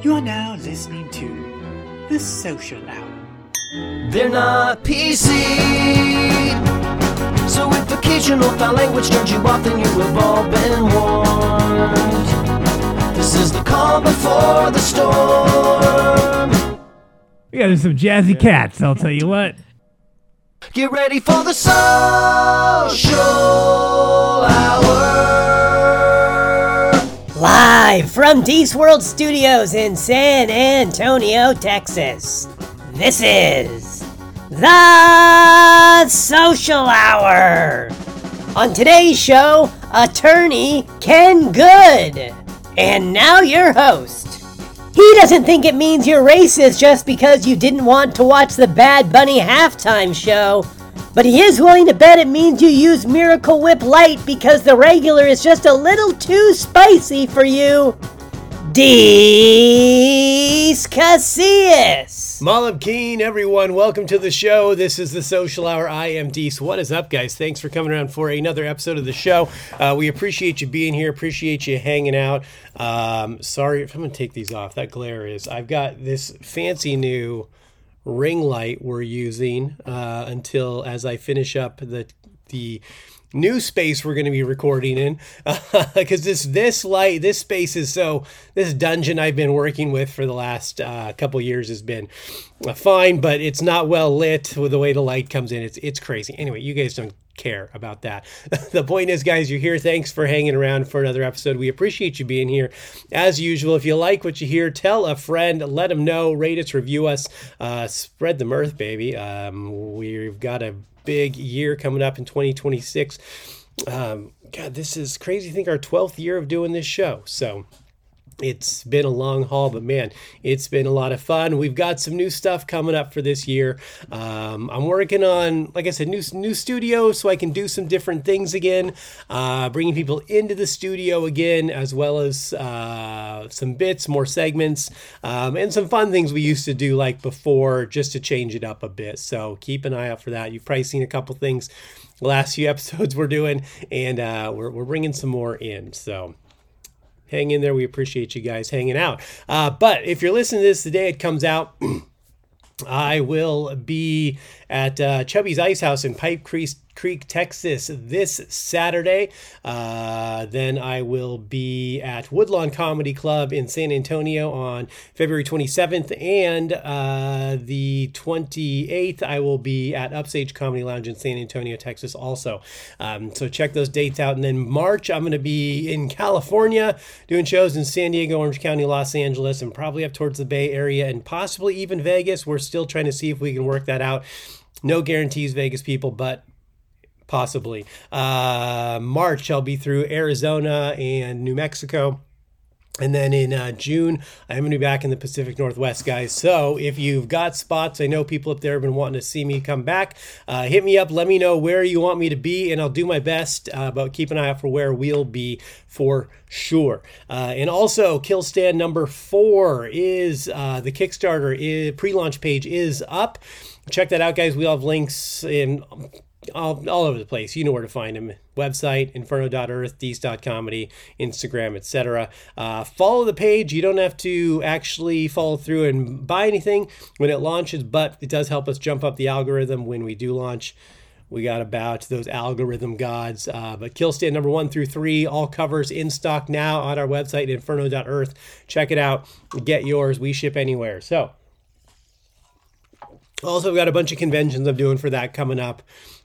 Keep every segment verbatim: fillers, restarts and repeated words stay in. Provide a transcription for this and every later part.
You are now listening to The Social Hour. They're not P C, so if occasional foul language turns you off, then you have all been warned. This is the calm before the storm. We got some jazzy cats, I'll tell you what. Get ready for the Social Hour. Live from Dees World Studios in San Antonio, Texas. This is The Social Hour. On today's show, attorney Ken Good. And now your host. He doesn't think it means you're racist just because you didn't want to watch the Bad Bunny halftime show, but he is willing to bet it means you use Miracle Whip Light because the regular is just a little too spicy for you. Dees Casillas. Malam Keen, everyone. Welcome to the show. This is the Social Hour. I am Dees. What is up, guys? Thanks for coming around for another episode of the show. Uh, we appreciate you being here. Appreciate you hanging out. Um, sorry if I'm going to take these off. That glare is. I've got this fancy new ring light we're using uh, until as I finish up the the new space we're going to be recording in, because uh, this this light this space is so this dungeon I've been working with for the last uh, couple years has been uh, fine, but it's not well lit with the way the light comes in. It's it's crazy. Anyway, you guys don't care about that. The point is, guys, you're here. Thanks for hanging around for another episode. We appreciate you being here. As usual, if you like what you hear, tell a friend, let them know, rate us, review us, uh, spread the mirth, baby. Um, we've got a big year coming up in twenty twenty-six. Um, God, this is crazy. I think our twelfth year of doing this show. So it's been a long haul, but man, it's been a lot of fun. We've got some new stuff coming up for this year. Um, I'm working on, like I said, new new studio so I can do some different things again, uh, bringing people into the studio again, as well as uh, some bits, more segments, um, and some fun things we used to do like before, just to change it up a bit. So keep an eye out for that. You've probably seen a couple things the last few episodes we're doing, and uh, we're we're bringing some more in. So hang in there. We appreciate you guys hanging out. Uh, but if you're listening to this the day it comes out, I will be at uh, Chubby's Ice House in Pipe Creek, Creek, Texas this Saturday. Uh, then I will be at Woodlawn Comedy Club in San Antonio on February twenty-seventh, and uh, the twenty-eighth I will be at Upstage Comedy Lounge in San Antonio, Texas also. Um, so check those dates out. And then March, I'm going to be in California doing shows in San Diego, Orange County, Los Angeles, and probably up towards the Bay Area and possibly even Vegas. We're still trying to see if we can work that out. No guarantees, Vegas people, but possibly. Uh, March, I'll be through Arizona and New Mexico. And then in uh, June, I'm going to be back in the Pacific Northwest, guys. So if you've got spots, I know people up there have been wanting to see me come back. Uh, hit me up. Let me know where you want me to be, and I'll do my best. Uh, but keep an eye out for where we'll be for sure. Uh, and also, Kill Stand number four is uh, the Kickstarter is, pre-launch page is up. Check that out, guys. We'll have links in all, all over the place. You know where to find them. Website, inferno dot earth, dees dot comedy, Instagram, et cetera. Uh, follow the page. You don't have to actually follow through and buy anything when it launches, but it does help us jump up the algorithm when we do launch. We got about those algorithm gods. Uh, but Kill Stand number one through three, all covers in stock now on our website, inferno dot earth. Check it out. Get yours. We ship anywhere. So, also, we've got a bunch of conventions I'm doing for that coming up.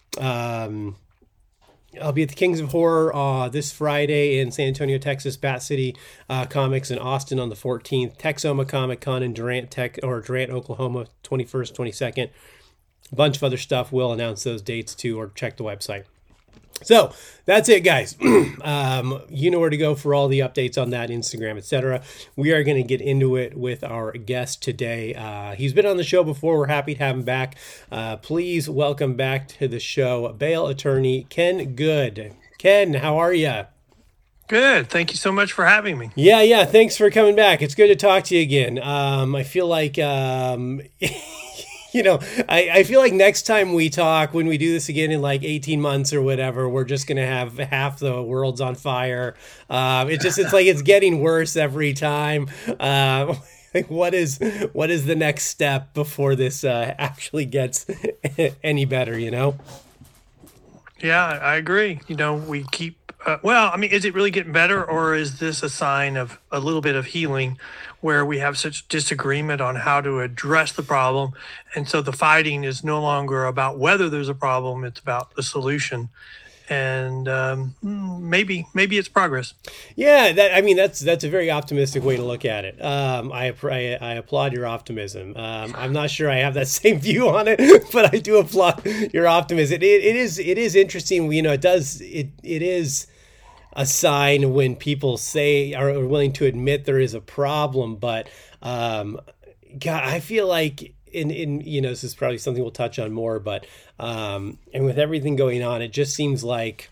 Um, I'll be at the Kings of Horror uh, this Friday in San Antonio, Texas, Bat City uh, Comics in Austin on the fourteenth, Texoma Comic Con in Durant, Tech, or Durant, Oklahoma, twenty-first, twenty-second. A bunch of other stuff. We'll announce those dates too, or check the website. So that's it, guys. um, you know where to go for all the updates on that, Instagram, et cetera. We are going to get into it with our guest today. Uh, he's been on the show before. We're happy to have him back. Uh, please welcome back to the show, bail attorney Ken Good. Ken, how are you? Good. Thank you so much for having me. Yeah, yeah. Thanks for coming back. It's good to talk to you again. Um, I feel like... Um, You know, I, I feel like next time we talk, when we do this again in like eighteen months or whatever, we're just going to have half the world's on fire. Um, it just, it's like it's getting worse every time. Uh, like what is what is the next step before this uh, actually gets any better, you know? Yeah, I agree. You know, we keep, uh, well, I mean, is it really getting better, or is this a sign of a little bit of healing where we have such disagreement on how to address the problem? And so the fighting is no longer about whether there's a problem, it's about the solution. And um, maybe maybe it's progress. Yeah, that I mean that's that's a very optimistic way to look at it. Um, I, I I applaud your optimism. Um, I'm not sure I have that same view on it, but I do applaud your optimism. It, it is it is interesting. You know, it does it it is a sign when people say are willing to admit there is a problem. But um, God, I feel like. In, in you know, this is probably something we'll touch on more, but um, and with everything going on, it just seems like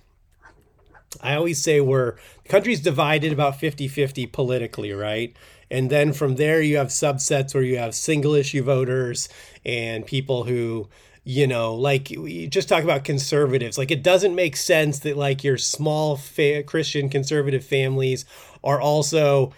I always say we're the country's divided about fifty-fifty politically, right? And then from there you have subsets where you have single issue voters and people who, you know, like you just talk about conservatives. Like it doesn't make sense that like your small fa- Christian conservative families are also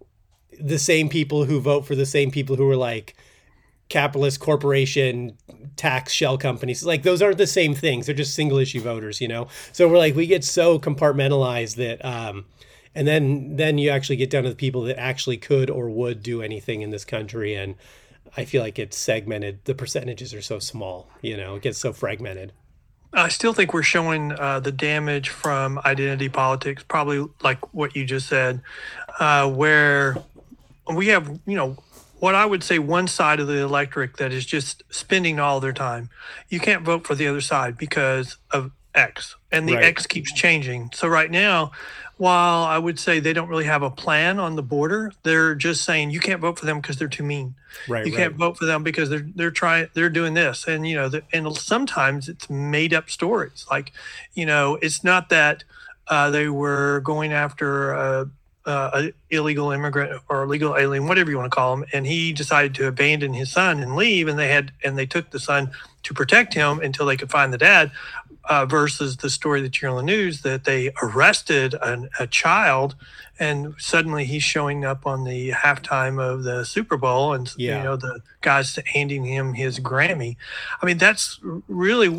the same people who vote for the same people who are like capitalist corporation tax shell companies. Like those aren't the same things. They're just single issue voters, you know? So we're like, we get so compartmentalized that, um, and then, then you actually get down to the people that actually could or would do anything in this country. And I feel like it's segmented. The percentages are so small, you know, it gets so fragmented. I still think we're showing uh, the damage from identity politics, probably like what you just said, uh, where we have, you know, what I would say one side of the electorate that is just spending all their time. You can't vote for the other side because of X, and the Right. X keeps changing. So right now, while I would say they don't really have a plan on the border, they're just saying you can't vote for them because they're too mean. Right. You right. can't vote for them because they're they're trying they're doing this, and you know, the, and sometimes it's made up stories. Like, you know, it's not that uh, they were going after. Uh, Uh, an illegal immigrant or illegal alien, whatever you want to call him, and he decided to abandon his son and leave, and they had and they took the son to protect him until they could find the dad. Uh, versus the story that you're on the news that they arrested an, a child, and suddenly he's showing up on the halftime of the Super Bowl, and Yeah. you know the guy's handing him his Grammy. I mean, that's really.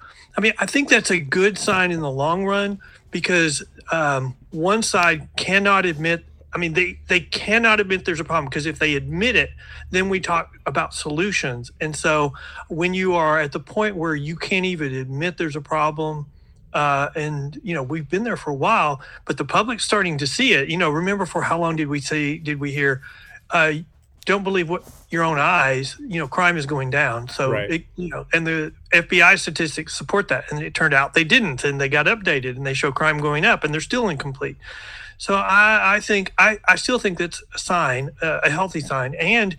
I mean, I think that's a good sign in the long run because um, one side cannot admit, I mean, they, they cannot admit there's a problem because if they admit it, then we talk about solutions. And so when you are at the point where you can't even admit there's a problem, uh, and, you know, we've been there for a while, but the public's starting to see it. You know, remember for how long did we say, did we hear, uh, don't believe what your own eyes, you know, crime is going down. So, Right. it, you know, and the F B I statistics support that. And it turned out they didn't, and they got updated and they show crime going up and they're still incomplete. So I, I think, I, I still think that's a sign, uh, a healthy sign. And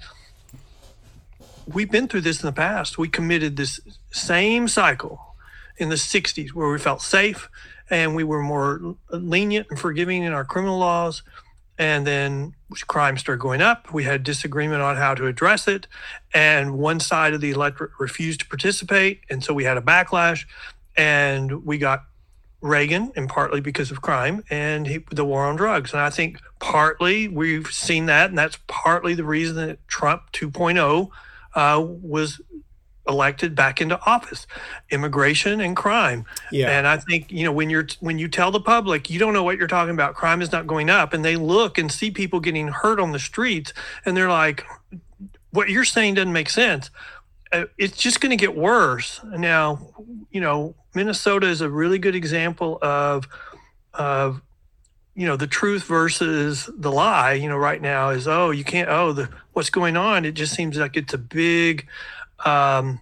we've been through this in the past. We committed this same cycle in the sixties where we felt safe and we were more lenient and forgiving in our criminal laws. And then crime started going up. We had disagreement on how to address it. And one side of the electorate refused to participate. And so we had a backlash. And we got Reagan, and partly because of crime, and he, the war on drugs. And I think partly we've seen that. And that's partly the reason that Trump two point oh uh, was elected back into office, immigration and crime. Yeah. And I think, you know, when you're, when you tell the public, you don't know what you're talking about, crime is not going up, and they look and see people getting hurt on the streets and they're like, what you're saying doesn't make sense. Uh, it's just going to get worse. Now, you know, Minnesota is a really good example of, of, you know, the truth versus the lie, you know, right now is, oh, you can't, oh, the, what's going on? It just seems like it's a big, um,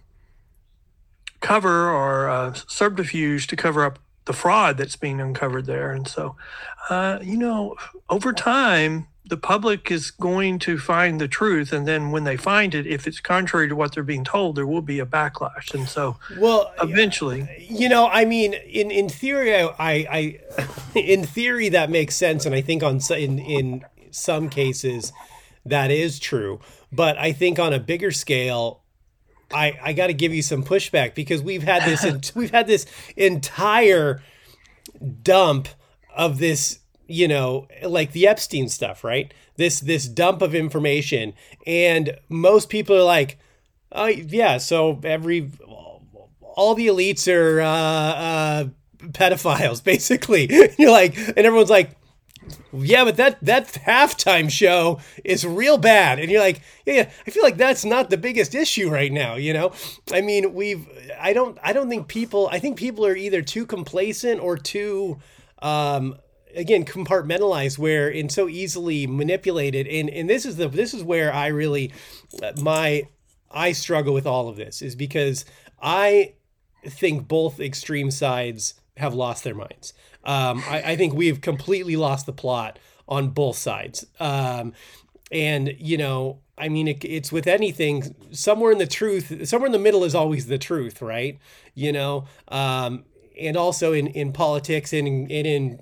cover or uh, subterfuge to cover up the fraud that's being uncovered there. And so, uh, you know, over time, the public is going to find the truth. And then when they find it, if it's contrary to what they're being told, there will be a backlash. And so Well, eventually, you know, I mean, in, in theory, I, I, in theory, that makes sense. And I think on s- in, in some cases that is true. But I think on a bigger scale, I, I got to give you some pushback because we've had this, we've had this entire dump of this you know, like the Epstein stuff, right? This this dump of information, and most people are like, oh yeah, so every all the elites are uh, uh, pedophiles, basically. You're like, and everyone's like, yeah, but that that halftime show is real bad. And you're like, yeah, yeah, I feel like that's not the biggest issue right now, you know? I mean, we've I don't I don't think people I think people are either too complacent or too um again compartmentalized, where and so easily manipulated. And and this is the this is where I really my I struggle with all of this, is because I think both extreme sides have lost their minds. Um, I, I think we've completely lost the plot on both sides. Um, and, you know, I mean, it, it's with anything, somewhere in the truth, somewhere in the middle is always the truth, right? You know, um, and also in, in politics and in, and in,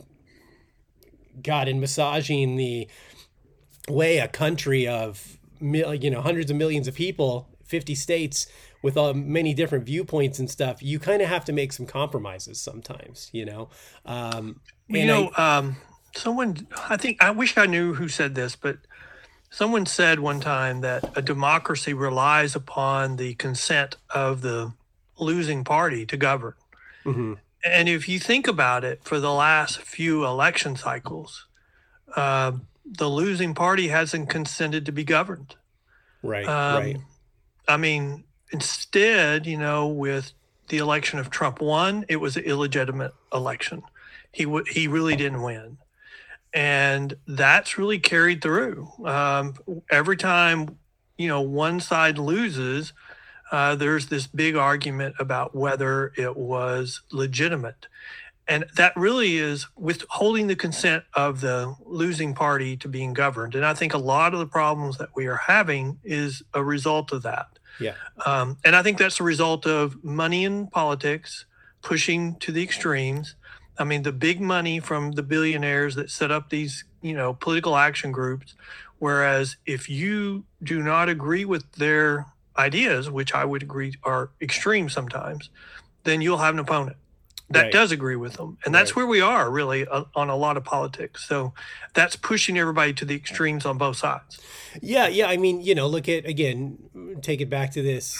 God, in massaging the way a country of, you know, hundreds of millions of people, fifty states, with uh, many different viewpoints and stuff, you kind of have to make some compromises sometimes, you know? Um, you know, I, um, someone, I think, I wish I knew who said this, but someone said one time that a democracy relies upon the consent of the losing party to govern. Mm-hmm. And if you think about it, for the last few election cycles, uh, the losing party hasn't consented to be governed. Right, um, right. I mean, instead, you know, with the election of Trump won, it was an illegitimate election. He w- he really didn't win. And that's really carried through. Um, every time, you know, one side loses, uh, there's this big argument about whether it was legitimate. And that really is withholding the consent of the losing party to being governed. And I think a lot of the problems that we are having is a result of that. Yeah. Um, and I think that's a result of money in politics pushing to the extremes. I mean, the big money from the billionaires that set up these, you know, political action groups. Whereas if you do not agree with their ideas, which I would agree are extreme sometimes, then you'll have an opponent that Right. does agree with them. And that's Right. where we are really uh, on a lot of politics. So that's pushing everybody to the extremes on both sides. Yeah, yeah. I mean, you know, look at, again, take it back to this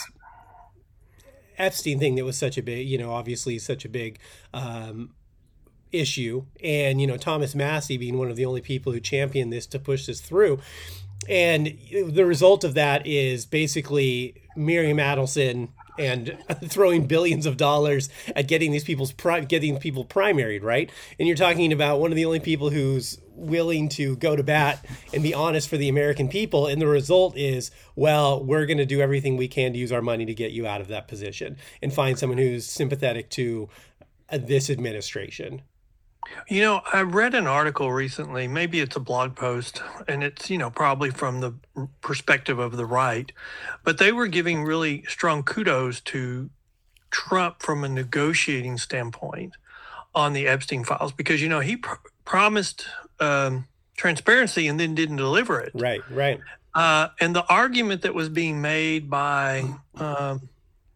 Epstein thing that was such a big, you know, obviously such a big um, issue. And, you know, Thomas Massey being one of the only people who championed this to push this through. And the result of that is basically Miriam Adelson and throwing billions of dollars at getting these people's pri- getting people primaried, right? And you're talking about one of the only people who's willing to go to bat and be honest for the American people. And the result is, well, we're going to do everything we can to use our money to get you out of that position and find someone who's sympathetic to uh, this administration. You know, I read an article recently, maybe it's a blog post, and it's, you know, probably from the perspective of the right, but they were giving really strong kudos to Trump from a negotiating standpoint on the Epstein files, because, you know, he pr- promised um, transparency and then didn't deliver it. Right, right. Uh, and the argument that was being made by, um,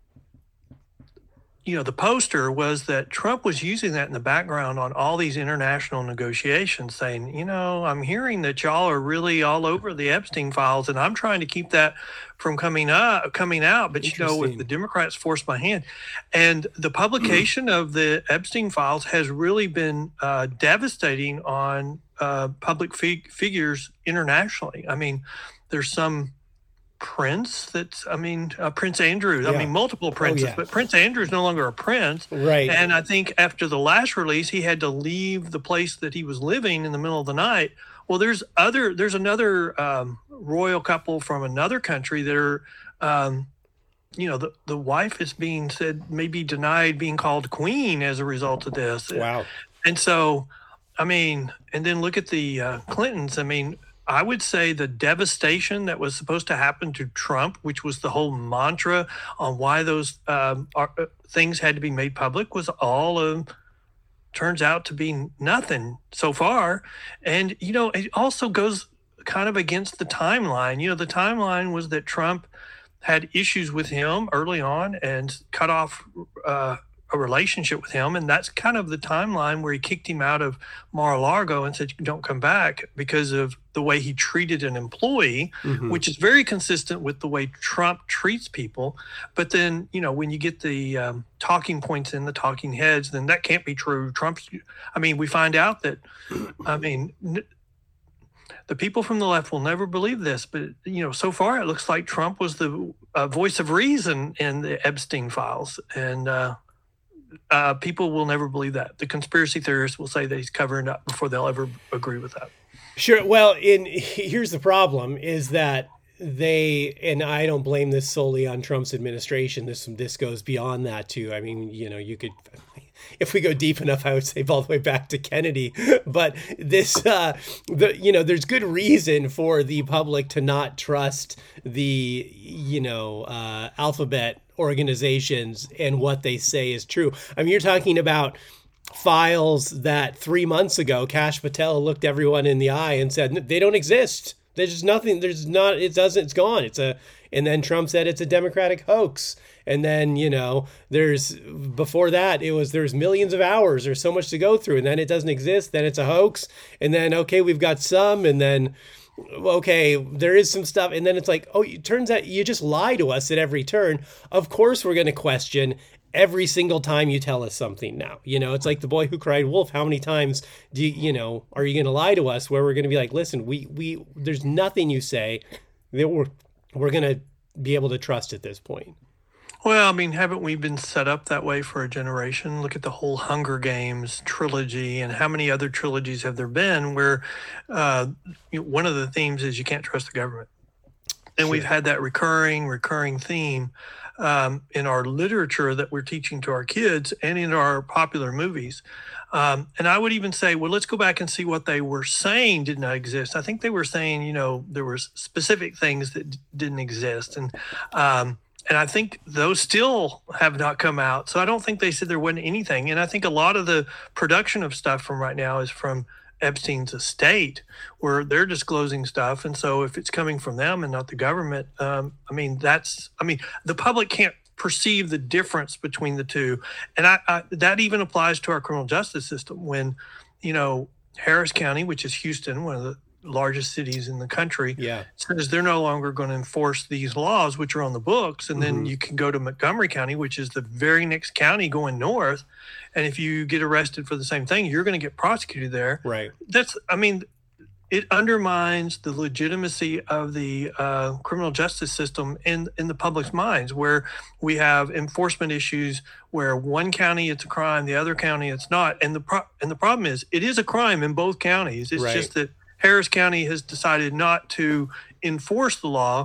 you know, the poster was that Trump was using that in the background on all these international negotiations, saying, you know, I'm hearing that y'all are really all over the Epstein files, and I'm trying to keep that from coming up, coming out. But, you know, if the Democrats force my hand, and the publication of the Epstein files has really been uh, devastating on uh, public fig- figures internationally. I mean, there's some prince that's, I mean, uh, Prince Andrew, I Yeah. mean, multiple princes, Oh, yeah. but Prince Andrew is no longer a prince. Right. And I think after the last release, he had to leave the place that he was living in the middle of the night. Well, there's other, there's another um, royal couple from another country that are, um, you know, the, the wife is being said, maybe denied being called queen as a result of this. Wow. And so, I mean, and then look at the uh, Clintons. I mean, I would say the devastation that was supposed to happen to Trump, which was the whole mantra on why those um, are, uh, things had to be made public, was all of, turns out to be nothing so far. And, you know, it also goes kind of against the timeline. You know, the timeline was that Trump had issues with him early on and cut off uh, a relationship with him. And that's kind of the timeline where he kicked him out of Mar-a-Lago and said, don't come back, because of the way he treated an employee, mm-hmm. which is very consistent with the way Trump treats people. But then, you know, when you get the um, talking points in the talking heads, then that can't be true. Trump's, I mean, we find out that, I mean, n- the people from the left will never believe this, but, you know, so far it looks like Trump was the uh, voice of reason in the Epstein files. And uh, uh, people will never believe that. The conspiracy theorists will say that he's covering up before they'll ever agree with that. Sure. Well, in here's the problem is that they, and I don't blame this solely on Trump's administration. This, this goes beyond that too. I mean, you know, you could, if we go deep enough, I would say all the way back to Kennedy, but this, uh, the, you know, there's good reason for the public to not trust the, you know, uh, alphabet organizations and what they say is true. I mean, you're talking about files that three months ago, Kash Patel looked everyone in the eye and said, they don't exist. There's just nothing, there's not, it doesn't, it's gone. It's a, and then Trump said it's a Democratic hoax. And then, you know, there's, before that, it was, there's millions of hours, there's so much to go through, and then it doesn't exist, then it's a hoax. And then, okay, we've got some, and then, okay, there is some stuff. And then it's like, oh, it turns out you just lie to us at every turn. Of course, we're going to question every single time you tell us something now. You know, it's like the boy who cried wolf. How many times do you, you know, are you going to lie to us, where we're going to be like, listen, we, we, there's nothing you say that we're, we're going to be able to trust at this point. Well, I mean, haven't we been set up that way for a generation? Look at the whole Hunger Games trilogy, and how many other trilogies have there been where uh, you know, one of the themes is you can't trust the government. And sure. We've had that recurring, recurring theme um, in our literature that we're teaching to our kids and in our popular movies. Um, and I would even say, well, let's go back and see what they were saying did not exist. I think they were saying, you know, there were specific things that d- didn't exist. And um, and I think those still have not come out. So I don't think they said there wasn't anything. And I think a lot of the production of stuff from right now is from Epstein's estate, where they're disclosing stuff. And so if it's coming from them and not the government, um, I mean, that's, I mean, the public can't perceive the difference between the two. And I, I that even applies to our criminal justice system when, you know, Harris County, which is Houston, one of the largest cities in the country, yeah. says they're no longer going to enforce these laws, which are on the books. And then mm-hmm. you can go to Montgomery County, which is the very next county going north. And if you get arrested for the same thing, you're going to get prosecuted there. Right. That's, I mean, it undermines the legitimacy of the uh, criminal justice system in, in the public's minds, where we have enforcement issues where one county it's a crime, the other county it's not. And the pro- and the problem is it is a crime in both counties. It's right. just that Harris County has decided not to enforce the law.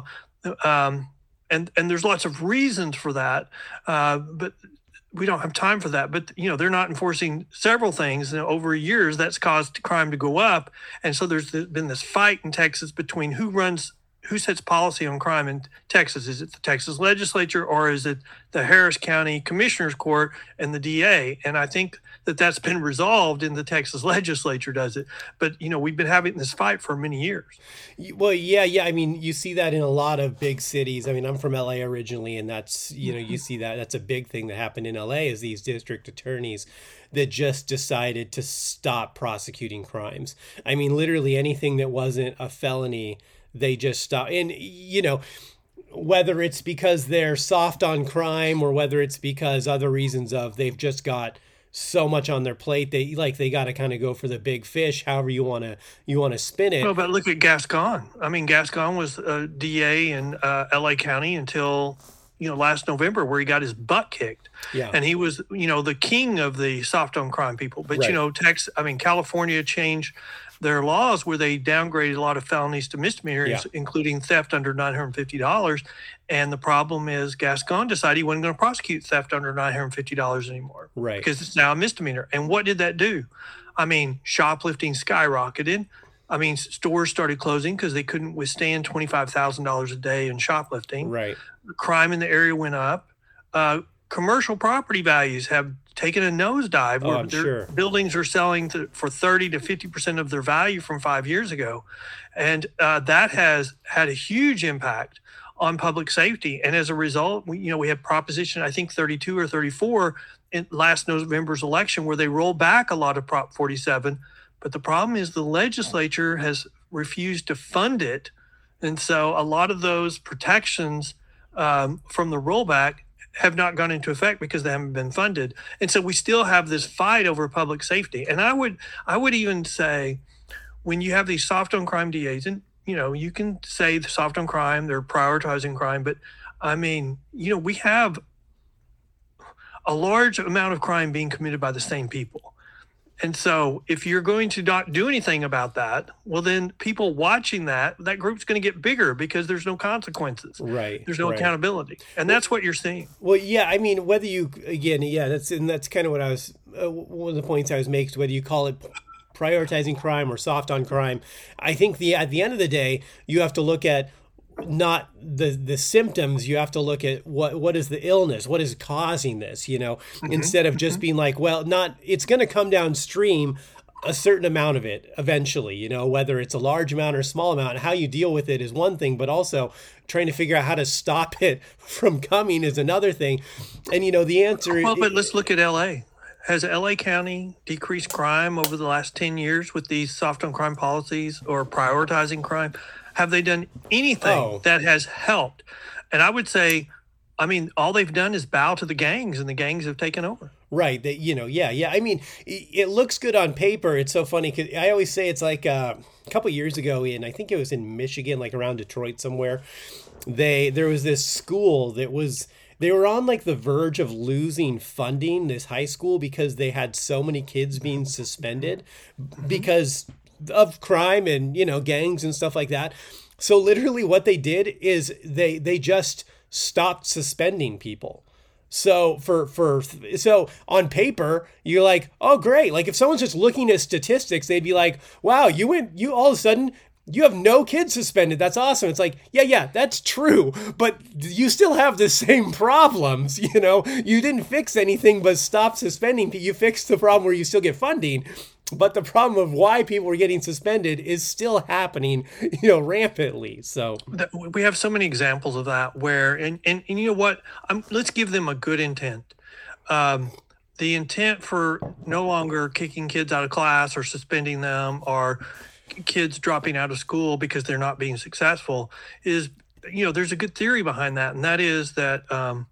Um, and, and there's lots of reasons for that. Uh, but we don't have time for that. But, you know, they're not enforcing several things. And over years, that's caused crime to go up. And so there's been this fight in Texas between who runs, who sets policy on crime in Texas. Is it the Texas legislature, or is it the Harris County Commissioner's Court and the D A? And I think that that's been resolved in the Texas legislature does it. But, you know, we've been having this fight for many years. Well, yeah, yeah. I mean, you see that in a lot of big cities. I mean, I'm from L A originally, and that's, you know, you see that that's a big thing that happened in L A is these district attorneys that just decided to stop prosecuting crimes. I mean, literally anything that wasn't a felony, they just stopped. And, you know, whether it's because they're soft on crime or whether it's because other reasons of they've just got so much on their plate, they like they got to kind of go for the big fish, however you want to you want to spin it. Well, but look at Gascon. I mean, Gascon was a D A in uh, L A County until, you know, last November, where he got his butt kicked. Yeah. And he was, you know, the king of the soft on crime people. But, right. you know, Texas, I mean, California changed their laws where they downgraded a lot of felonies to misdemeanors, yeah. including theft under nine hundred fifty dollars. And the problem is Gascon decided he wasn't going to prosecute theft under nine hundred fifty dollars anymore. Right. Because it's now a misdemeanor. And what did that do? I mean, shoplifting skyrocketed. I mean, stores started closing because they couldn't withstand twenty-five thousand dollars a day in shoplifting. Right. Crime in the area went up. Uh, commercial property values have taken a nosedive, where oh, their sure. buildings are selling to, for thirty to fifty percent of their value from five years ago. And uh, that has had a huge impact on public safety. And as a result, we, you know, we have Proposition, I think thirty-two or thirty-four, in last November's election where they rolled back a lot of Prop forty-seven. But the problem is the legislature has refused to fund it. And so a lot of those protections um, from the rollback have not gone into effect because they haven't been funded. And so we still have this fight over public safety. And I would I would even say when you have these soft on crime D As, and you know, you can say the soft on crime, they're prioritizing crime, but I mean, you know, we have a large amount of crime being committed by the same people. And so if you're going to not do anything about that, well, then people watching that, that group's going to get bigger because there's no consequences. Right. There's no right. accountability. And that's what you're seeing. Well, yeah, I mean, whether you, again, yeah, that's, and that's kind of what I was, uh, one of the points I was making, whether you call it prioritizing crime or soft on crime. I think the, at the end of the day, you have to look at not the the symptoms, you have to look at what what is the illness, what is causing this, you know, mm-hmm. instead of just mm-hmm. being like, well, not, it's going to come downstream a certain amount of it eventually, you know, whether it's a large amount or a small amount. How you deal with it is one thing, but also trying to figure out how to stop it from coming is another thing. And, you know, the answer well, but let's look at L A. Has L A County decreased crime over the last ten years with these soft on crime policies or prioritizing crime? Have they done anything oh. that has helped? And I would say, I mean, all they've done is bow to the gangs, and the gangs have taken over. Right. That, you know, yeah, yeah. I mean, it looks good on paper. It's so funny because I always say it's like uh, a couple years ago in, I think it was in Michigan, like around Detroit somewhere. They there was this school that was, they were on like the verge of losing funding, this high school, because they had so many kids being suspended because of crime and, you know, gangs and stuff like that. So literally what they did is they they just stopped suspending people. So for for so on paper, you're like, oh, great. Like if someone's just looking at statistics, they'd be like, wow, you went, you all of a sudden, you have no kids suspended. That's awesome. It's like, yeah, yeah, that's true. But you still have the same problems. You know, you didn't fix anything but stop suspending. You fixed the problem where you still get funding. But the problem of why people were getting suspended is still happening, you know, rampantly. So we have so many examples of that where, and, and, and you know what, um, let's give them a good intent. Um, the intent for no longer kicking kids out of class or suspending them or kids dropping out of school because they're not being successful is, you know, there's a good theory behind that. And that is that um,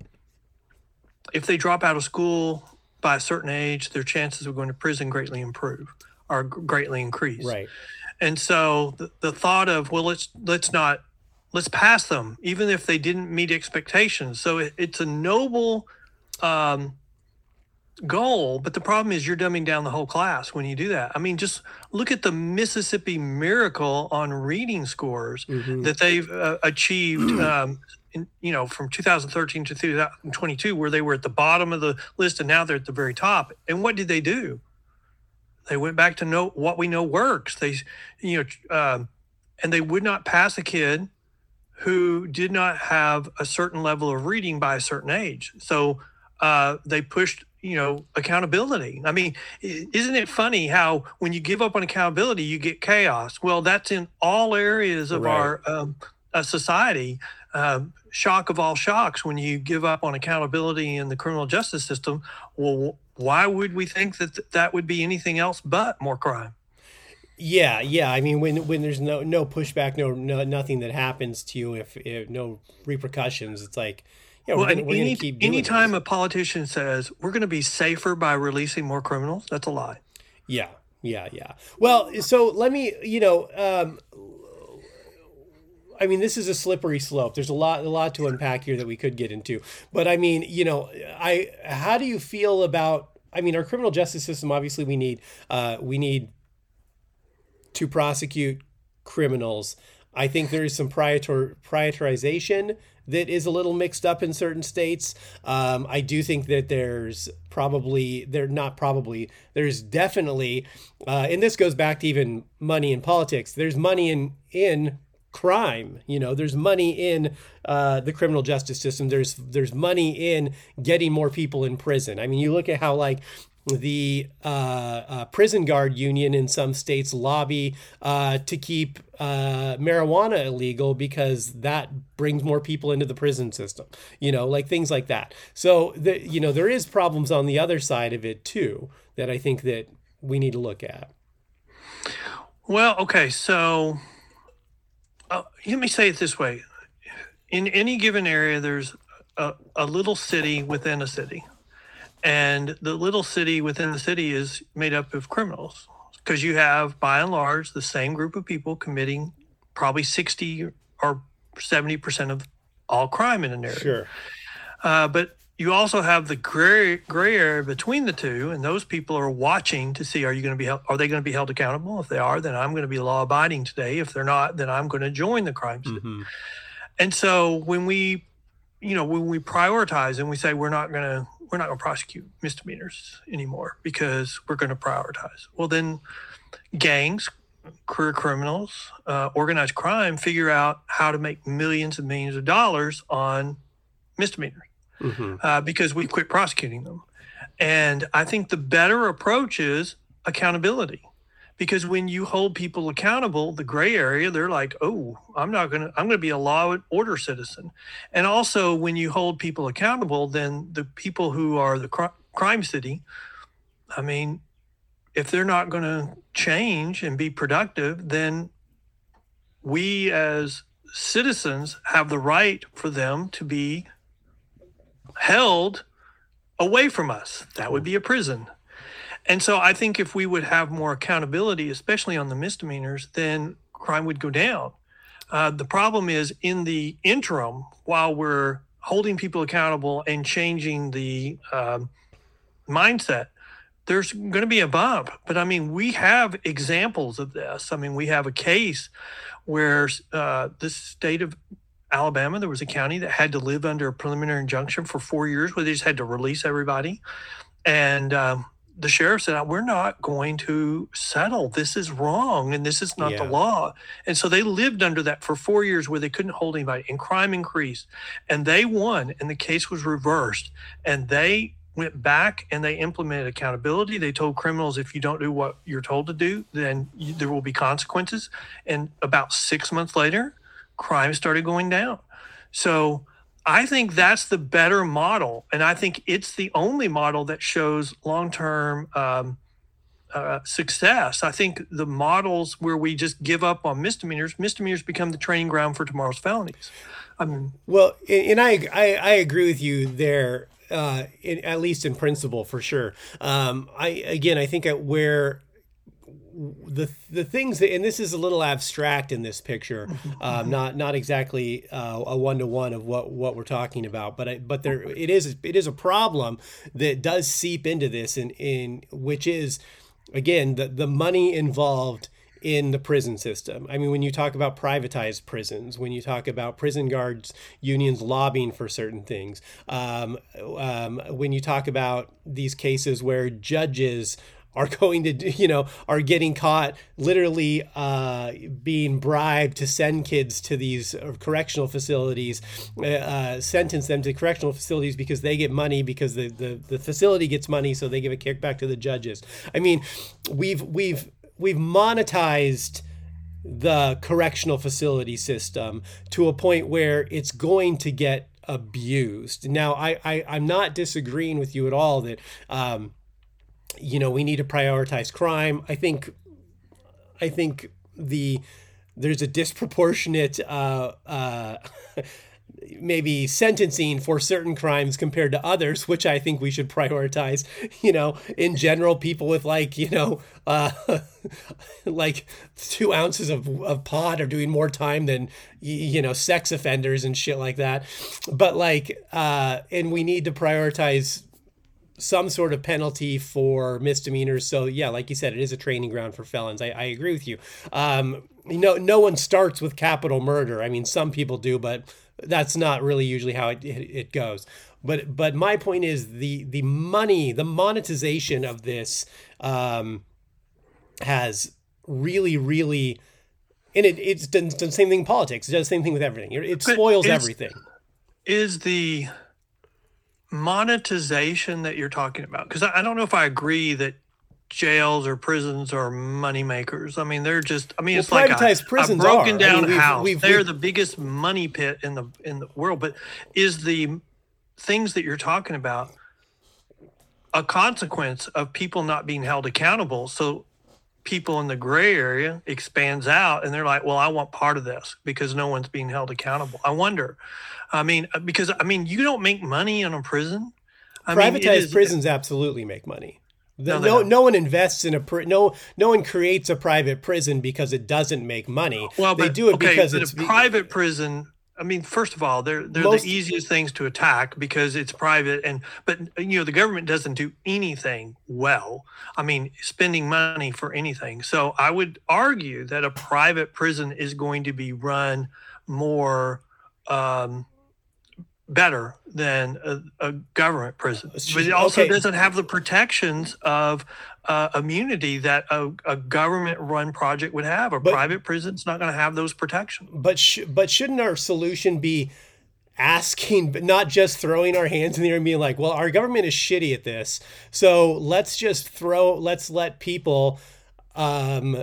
if they drop out of school by a certain age, their chances of going to prison greatly improve or greatly increase. Right. And so the, the thought of, well, let's let's not, let's pass them, even if they didn't meet expectations. So it, it's a noble um, goal, but the problem is you're dumbing down the whole class when you do that. I mean, just look at the Mississippi Miracle on reading scores mm-hmm. that they've uh, achieved um, in, you know, from two thousand thirteen to two thousand twenty-two, where they were at the bottom of the list and now they're at the very top. And what did they do? They went back to know what we know works. They, you know, um, and they would not pass a kid who did not have a certain level of reading by a certain age. So uh, they pushed, you know, accountability. I mean, isn't it funny how when you give up on accountability, you get chaos? Well, that's in all areas of right. our um, uh, society. Um, shock of all shocks when you give up on accountability in the criminal justice system. Well, why would we think that th- that would be anything else but more crime? Yeah, yeah. I mean, when when there's no no pushback, no, no nothing that happens to you, if, if no repercussions, it's like, yeah, well, we're going any, to keep doing anytime this. A politician says we're going to be safer by releasing more criminals, that's a lie. Yeah, yeah, yeah. Well, so let me, you know, um, I mean, this is a slippery slope. There's a lot, a lot to unpack here that we could get into. But I mean, you know, I, how do you feel about? I mean, our criminal justice system. Obviously, we need, uh, we need to prosecute criminals. I think there is some prioritor, prioritization that is a little mixed up in certain states. Um, I do think that there's probably, they're not probably, there's definitely, uh, and this goes back to even money in politics. There's money in in. crime, you know, there's money in uh, the criminal justice system. There's there's money in getting more people in prison. I mean, you look at how like the uh, uh, prison guard union in some states lobby uh, to keep uh, marijuana illegal because that brings more people into the prison system, you know, like things like that. So, the, you know, there is problems on the other side of it too that I think that we need to look at. Well, okay, so uh, let me say it this way. In any given area, there's a, a little city within a city. And the little city within the city is made up of criminals because you have, by and large, the same group of people committing probably sixty or seventy percent of all crime in an area. Sure. Uh, but you also have the gray gray area between the two, and those people are watching to see, are you going to be held, are they going to be held accountable? If they are, then I'm going to be law abiding today. If they're not, then I'm going to join the crime city. Mm-hmm. And so when we, you know, when we prioritize and we say we're not going to we're not going to prosecute misdemeanors anymore because we're going to prioritize. Well, then gangs, career criminals, uh, organized crime figure out how to make millions and millions of dollars on misdemeanors mm-hmm. uh, because we quit prosecuting them. And I think the better approach is accountability. Because when you hold people accountable, the gray area, they're like, oh, I'm not going to, I'm going to be a law and order citizen. And also when you hold people accountable, then the people who are the cr- crime city, I mean, if they're not going to change and be productive, then we as citizens have the right for them to be held away from us. That would be a prison. And so I think if we would have more accountability, especially on the misdemeanors, then crime would go down. Uh, the problem is in the interim, while we're holding people accountable and changing the um, mindset, there's going to be a bump. But I mean, we have examples of this. I mean, we have a case where uh, the state of Alabama, there was a county that had to live under a preliminary injunction for four years where they just had to release everybody. And um, the sheriff said, we're not going to settle. This is wrong, and this is not yeah. the law. And so they lived under that for four years where they couldn't hold anybody, and crime increased. And they won, and the case was reversed. And they went back and they implemented accountability. They told criminals, if you don't do what you're told to do, then you, there will be consequences. And about six months later, crime started going down. So I think that's the better model. And I think it's the only model that shows long-term um, uh, success. I think the models where we just give up on misdemeanors, misdemeanors become the training ground for tomorrow's felonies. I mean, well, and I, I, I agree with you there, uh, in, at least in principle, for sure. Um, I, again, I think at where the the things that, and this is a little abstract in this picture, um, not not exactly uh, a one to one of what, what we're talking about, but I, but there it is it is a problem that does seep into this, in in which is again the the money involved in the prison system. I mean, when you talk about privatized prisons, when you talk about prison guards unions lobbying for certain things, um, um, when you talk about these cases where judges are going to, you know, are getting caught literally uh, being bribed to send kids to these correctional facilities, uh, sentence them to correctional facilities because they get money, because the, the, the facility gets money, so they give a kickback to the judges. I mean, we've we've we've monetized the correctional facility system to a point where it's going to get abused. Now, I, I I'm not disagreeing with you at all that um, you know, we need to prioritize crime. I think, I think the there's a disproportionate uh, uh, maybe sentencing for certain crimes compared to others, which I think we should prioritize. You know, in general, people with like, you know, uh, like two ounces of, of pot are doing more time than, you know, sex offenders and shit like that. But like, uh, and we need to prioritize some sort of penalty for misdemeanors. So yeah, like you said, it is a training ground for felons. I, I agree with you. Um, you know, no one starts with capital murder. I mean, some people do, but that's not really usually how it, it, it goes. But but my point is the the money, the monetization of this um, has really, really, and it, it's done, done the same thing in politics. It does the same thing with everything. It spoils is, everything. Is the monetization that you're talking about, because I, I don't know if I agree that jails or prisons are money makers. I mean, they're just, I mean, Well, it's like a, privatized a prisons broken are. I down mean, we've- house. we've- they're we've- the biggest money pit in the in the world. But is the things that you're talking about a consequence of people not being held accountable? So people in the gray area expands out and they're like, well, I want part of this because no one's being held accountable. I wonder. I mean, because I mean, you don't make money on a prison. I mean, it Privatized is- prisons absolutely make money. The- No, they no, don't. no one invests in a pri- no. No one creates a private prison because it doesn't make money. Well, they but, do it okay, because but it's a the- private prison. I mean, first of all, they're they're Most- the easiest things to attack because it's private, and but you know the government doesn't do anything well. I mean, spending money for anything. So I would argue that a private prison is going to be run more um, better than a, a government prison, but it also Okay. doesn't have the protections of uh, immunity that a, a government-run project would have. A But- private prison's not going to have those protections. But sh- but shouldn't our solution be asking, but not just throwing our hands in the air and being like, well, our government is shitty at this, so let's just throw, let's let people um,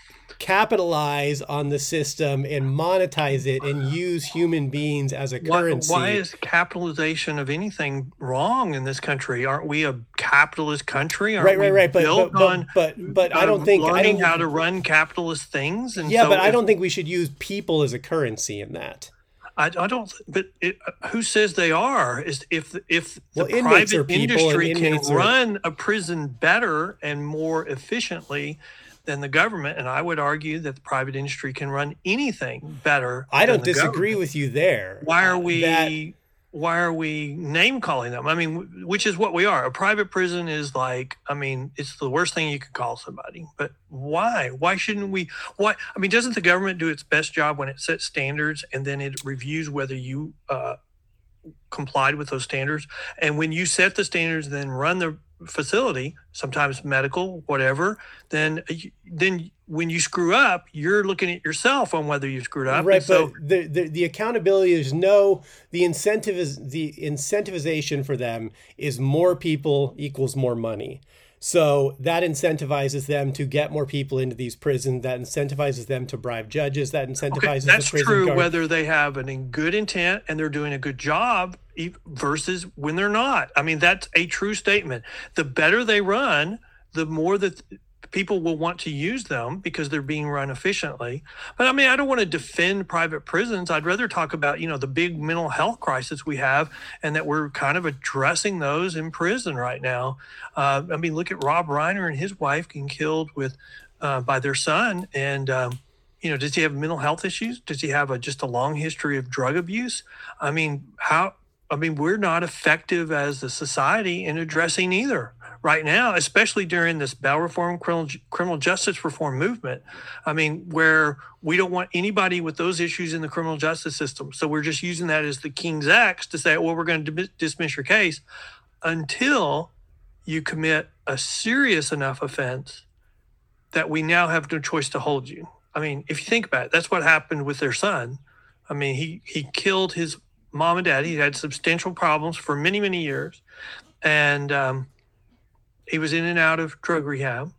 capitalize on the system and monetize it and use human beings as a Why, currency. why is capitalization of anything wrong in this country? Aren't we a capitalist country? Aren't Right, right, we right, but- built but- but- on but- but I don't uh, think- I learning don't- how to run capitalist things. And yeah, so but I if- don't think we should use people as a currency in that. I, I don't. But it, who says they are? Is if if Well, the inmates are private people and industry can inmates are- run a prison better and more efficiently than the government, and I would argue that the private industry can run anything better. I don't than the disagree government. with you there. Why are Uh, we? that- Why are we name calling them? I mean, w- which is what we are. A private prison is like, I mean, it's the worst thing you could call somebody. But why? Why shouldn't we? Why? I mean, doesn't the government do its best job when it sets standards and then it reviews whether you uh, complied with those standards? And when you set the standards, and then run the facility, sometimes medical, whatever, then you- then when you screw up, you're looking at yourself on whether you screwed up. Right, And so, but the, the the accountability is no. The incentive is the incentivization for them is more people equals more money. So that incentivizes them to get more people into these prisons. That incentivizes them to bribe judges. That incentivizes okay, the that's prison true guard. whether they have an in good intent and they're doing a good job e- versus when they're not. I mean, that's a true statement. The better they run, the more that people will want to use them because they're being run efficiently. But I mean, I don't want to defend private prisons. I'd rather talk about, you know, the big mental health crisis we have and that we're kind of addressing those in prison right now. Uh, I mean, look at Rob Reiner and his wife getting killed with uh, by their son. And, um, you know, does he have mental health issues? Does he have a, just a long history of drug abuse? I mean, how, I mean, we're not effective as a society in addressing either right now, especially during this bail reform, criminal, criminal justice reform movement. I mean, where we don't want anybody with those issues in the criminal justice system. So we're just using that as the King's X to say, well, we're going to dim- dismiss your case until you commit a serious enough offense that we now have no choice to hold you. I mean, if you think about it, that's what happened with their son. I mean, he, he killed his mom and dad. He had substantial problems for many, many years. And um, he was in and out of drug rehab.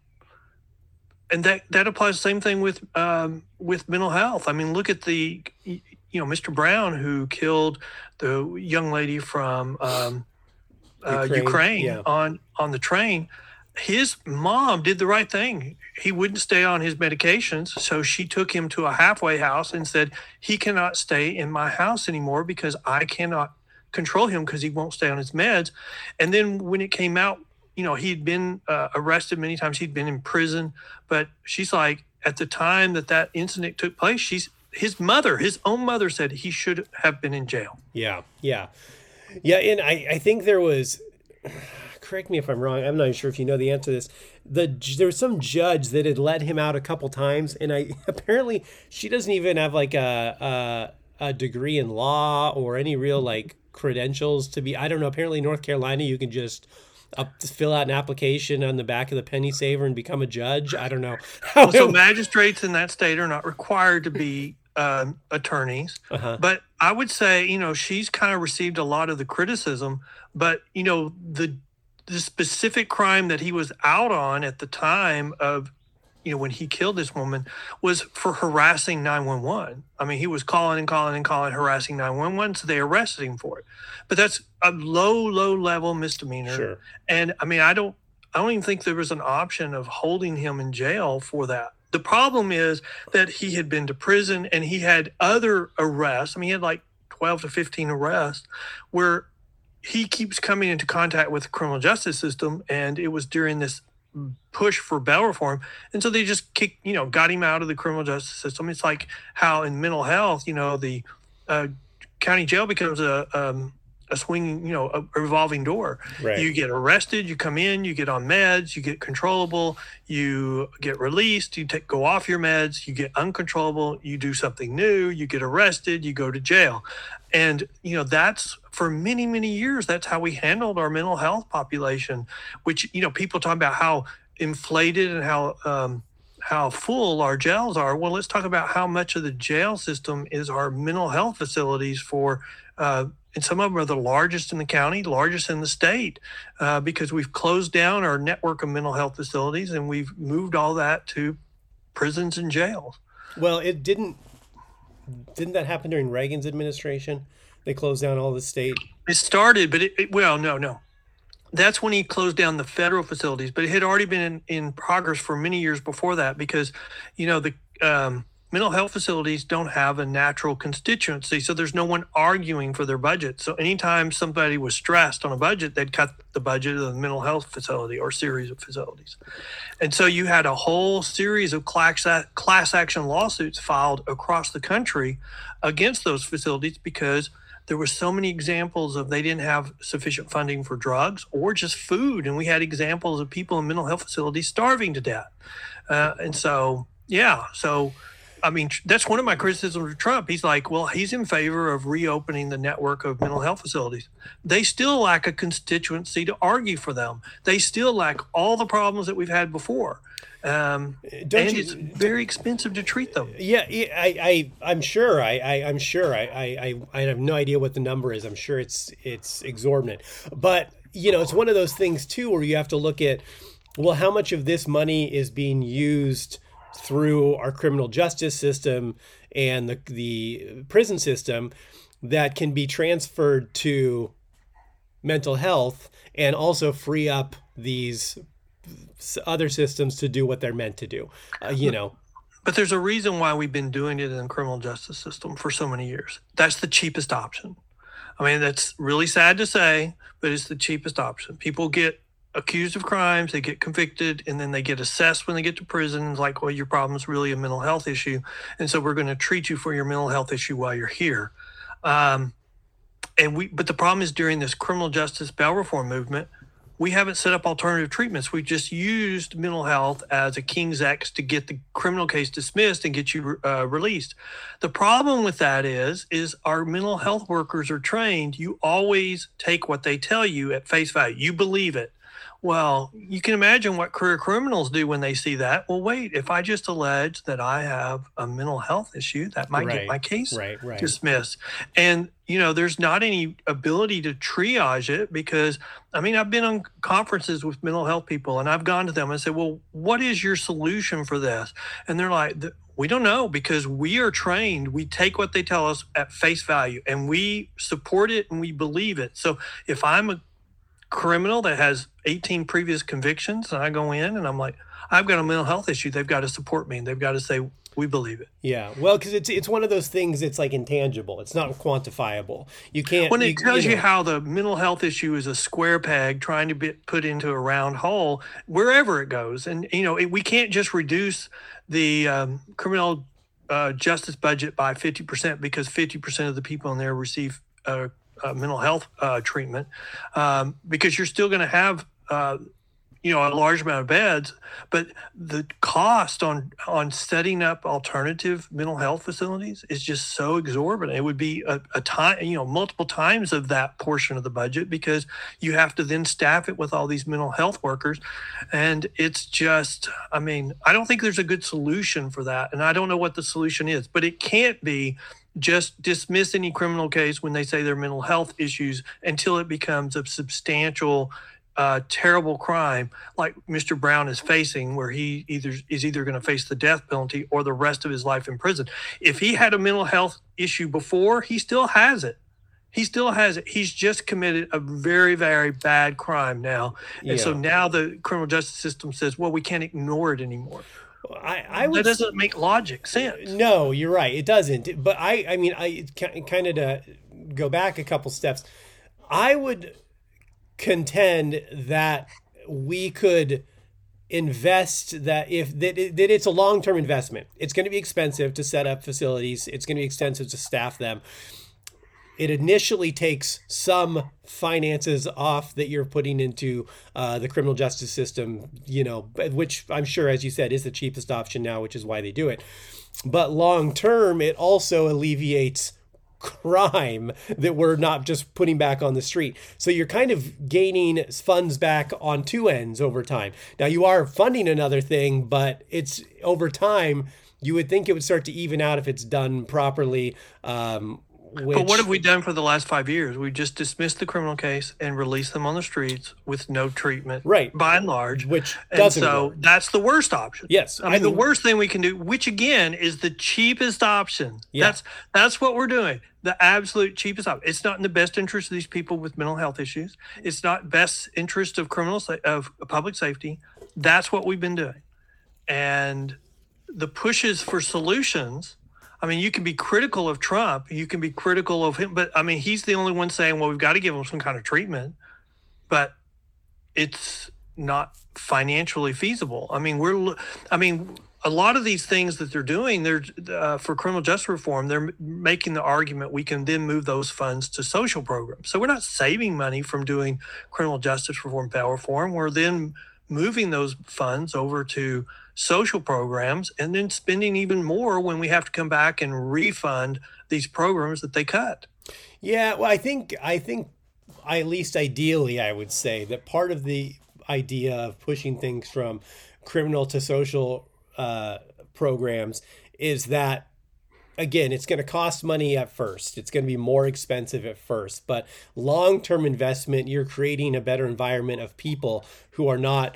And that, that applies the same thing with um, with mental health. I mean, look at the, you know, Mister Brown, who killed the young lady from um, uh, Ukraine, Ukraine, yeah. on, on the train. His mom did the right thing. He wouldn't stay on his medications, so she took him to a halfway house and said, he cannot stay in my house anymore because I cannot control him because he won't stay on his meds. And then when it came out, you know, he'd been uh, arrested many times. He'd been in prison. But she's like, at the time that that incident took place, she's his mother, his own mother said he should have been in jail. Yeah, yeah, yeah. And I, I think there was. Correct me if I'm wrong. I'm not sure if you know the answer to this. The there was some judge that had let him out a couple times, and I apparently she doesn't even have like a a, a degree in law or any real like credentials to be. I don't know. Apparently, North Carolina, you can just up, fill out an application on the back of the penny saver and become a judge. I don't know. How So it- magistrates in that state are not required to be um, attorneys, Uh-huh. but I would say, you know, she's kind of received a lot of the criticism, but, you know, the the specific crime that he was out on at the time of, you know, when he killed this woman was for harassing nine one one. I mean, he was calling and calling and calling, harassing nine one one, so they arrested him for it. But that's a low, low level misdemeanor. Sure. And I mean, I don't, I don't even think there was an option of holding him in jail for that. The problem is that he had been to prison and he had other arrests. I mean, he had like twelve to fifteen arrests where he keeps coming into contact with the criminal justice system. And it was during this push for bail reform. And so they just kicked, you know, got him out of the criminal justice system. It's like how in mental health, you know, the uh, county jail becomes a, um, a swinging, you know, a revolving door. Right. You get arrested, you come in, you get on meds, you get controllable, you get released, you take, go off your meds, you get uncontrollable, you do something new, you get arrested, you go to jail. And, you know, that's for many, many years, that's how we handled our mental health population, which, you know, people talk about how inflated and how, um, how full our jails are. Well, let's talk about how much of the jail system is our mental health facilities for, uh, and some of them are the largest in the county, largest in the state, uh, because we've closed down our network of mental health facilities and we've moved all that to prisons and jails. Well, it didn't, didn't that happen during Reagan's administration? They closed down all the state. It started, but it, it well, no, no. That's when he closed down the federal facilities, but it had already been in, in progress for many years before that because, you know, the um, mental health facilities don't have a natural constituency, so there's no one arguing for their budget. So anytime somebody was stressed on a budget, they'd cut the budget of the mental health facility or series of facilities. And so you had a whole series of class, class action lawsuits filed across the country against those facilities because there were so many examples of they didn't have sufficient funding for drugs or just food. And we had examples of people in mental health facilities starving to death. Uh, and so, yeah, so, I mean, that's one of my criticisms of Trump. He's like, well, he's in favor of reopening the network of mental health facilities. They still lack a constituency to argue for them. They still lack all the problems that we've had before. Um, Don't and you- it's very expensive to treat them. Yeah, yeah, I, I, I'm sure. I, I, I'm sure. I, I, I have no idea what the number is. I'm sure it's, it's exorbitant. But you know, it's one of those things too, where you have to look at, well, how much of this money is being used through our criminal justice system and the the prison system that can be transferred to mental health and also free up these other systems to do what they're meant to do. Uh, you know. But there's a reason why we've been doing it in the criminal justice system for so many years. That's the cheapest option. I mean, that's really sad to say, but it's the cheapest option. People get accused of crimes, they get convicted, and then they get assessed when they get to prison. It's like, well, your problem's really a mental health issue, and so we're going to treat you for your mental health issue while you're here. Um, and we, but the problem is during this criminal justice bail reform movement, we haven't set up alternative treatments. We just used mental health as a King's X to get the criminal case dismissed and get you uh, released. The problem with that is, is our mental health workers are trained. You always take what they tell you at face value. You believe it. Well, you can imagine what career criminals do when they see that. Well, wait, if I just allege that I have a mental health issue, that might Right, get my case right, right. dismissed. And, you know, there's not any ability to triage it because, I mean, I've been on conferences with mental health people and I've gone to them and said, well, what is your solution for this? And they're like, we don't know because we are trained. We take what they tell us at face value and we support it and we believe it. So if I'm a criminal that has eighteen previous convictions and I go in and I'm like, I've got a mental health issue, they've got to support me and they've got to say, we believe it. Yeah, well, because it's it's one of those things. It's like intangible. It's not quantifiable. You can't. When it you, tells you, you know, how the mental health issue is a square peg trying to be put into a round hole, wherever it goes. And, you know, it, we can't just reduce the um, criminal uh, justice budget by fifty percent because fifty percent of the people in there receive uh, uh, mental health uh, treatment um, because you're still going to have uh, you know, a large amount of beds, but the cost on on setting up alternative mental health facilities is just so exorbitant. It would be a, a time, you know, multiple times of that portion of the budget because you have to then staff it with all these mental health workers. And it's just, I mean, I don't think there's a good solution for that. And I don't know what the solution is, but it can't be just dismiss any criminal case when they say they're mental health issues until it becomes a substantial, uh, terrible crime like Mister Brown is facing, where he either is either going to face the death penalty or the rest of his life in prison. If he had a mental health issue before, he still has it. He still has it. He's just committed a very, very bad crime now. And Yeah. so now the criminal justice system says, well, we can't ignore it anymore. I, I would That doesn't make logic sense. No, you're right. It doesn't. But I, I mean, I kind of to go back a couple steps. I would contend that we could invest that if that, that it's a long-term investment. It's going to be expensive to set up facilities. It's going to be expensive to staff them. It initially takes some finances off that you're putting into uh, the criminal justice system, you know, which I'm sure, as you said, is the cheapest option now, which is why they do it. But long term, it also alleviates crime that we're not just putting back on the street. So you're kind of gaining funds back on two ends over time. Now you are funding another thing, but it's over time, you would think it would start to even out if it's done properly. Um, Which, but what have we done for the last five years? We just dismissed the criminal case and released them on the streets with no treatment, Right. by and large. Which and doesn't so work. that's the worst option. Yes, I mean, I the mean- worst thing we can do, which again is the cheapest option. Yeah. That's that's what we're doing. The absolute cheapest option. It's not in the best interest of these people with mental health issues. It's not best interest of criminal sa- of public safety. That's what we've been doing. And the pushes for solutions. I mean, you can be critical of Trump, you can be critical of him, but I mean, he's the only one saying, well, we've got to give him some kind of treatment, but it's not financially feasible. I mean, we're, I mean, a lot of these things that they're doing, they're uh, for criminal justice reform, they're making the argument we can then move those funds to social programs. So we're not saving money from doing criminal justice reform, bail reform. We're then moving those funds over to social programs and then spending even more when we have to come back and refund these programs that they cut. Yeah, well, I think I think at least ideally, I would say that part of the idea of pushing things from criminal to social uh, programs is that, again, it's going to cost money at first. It's going to be more expensive at first, but long-term investment, you're creating a better environment of people who are not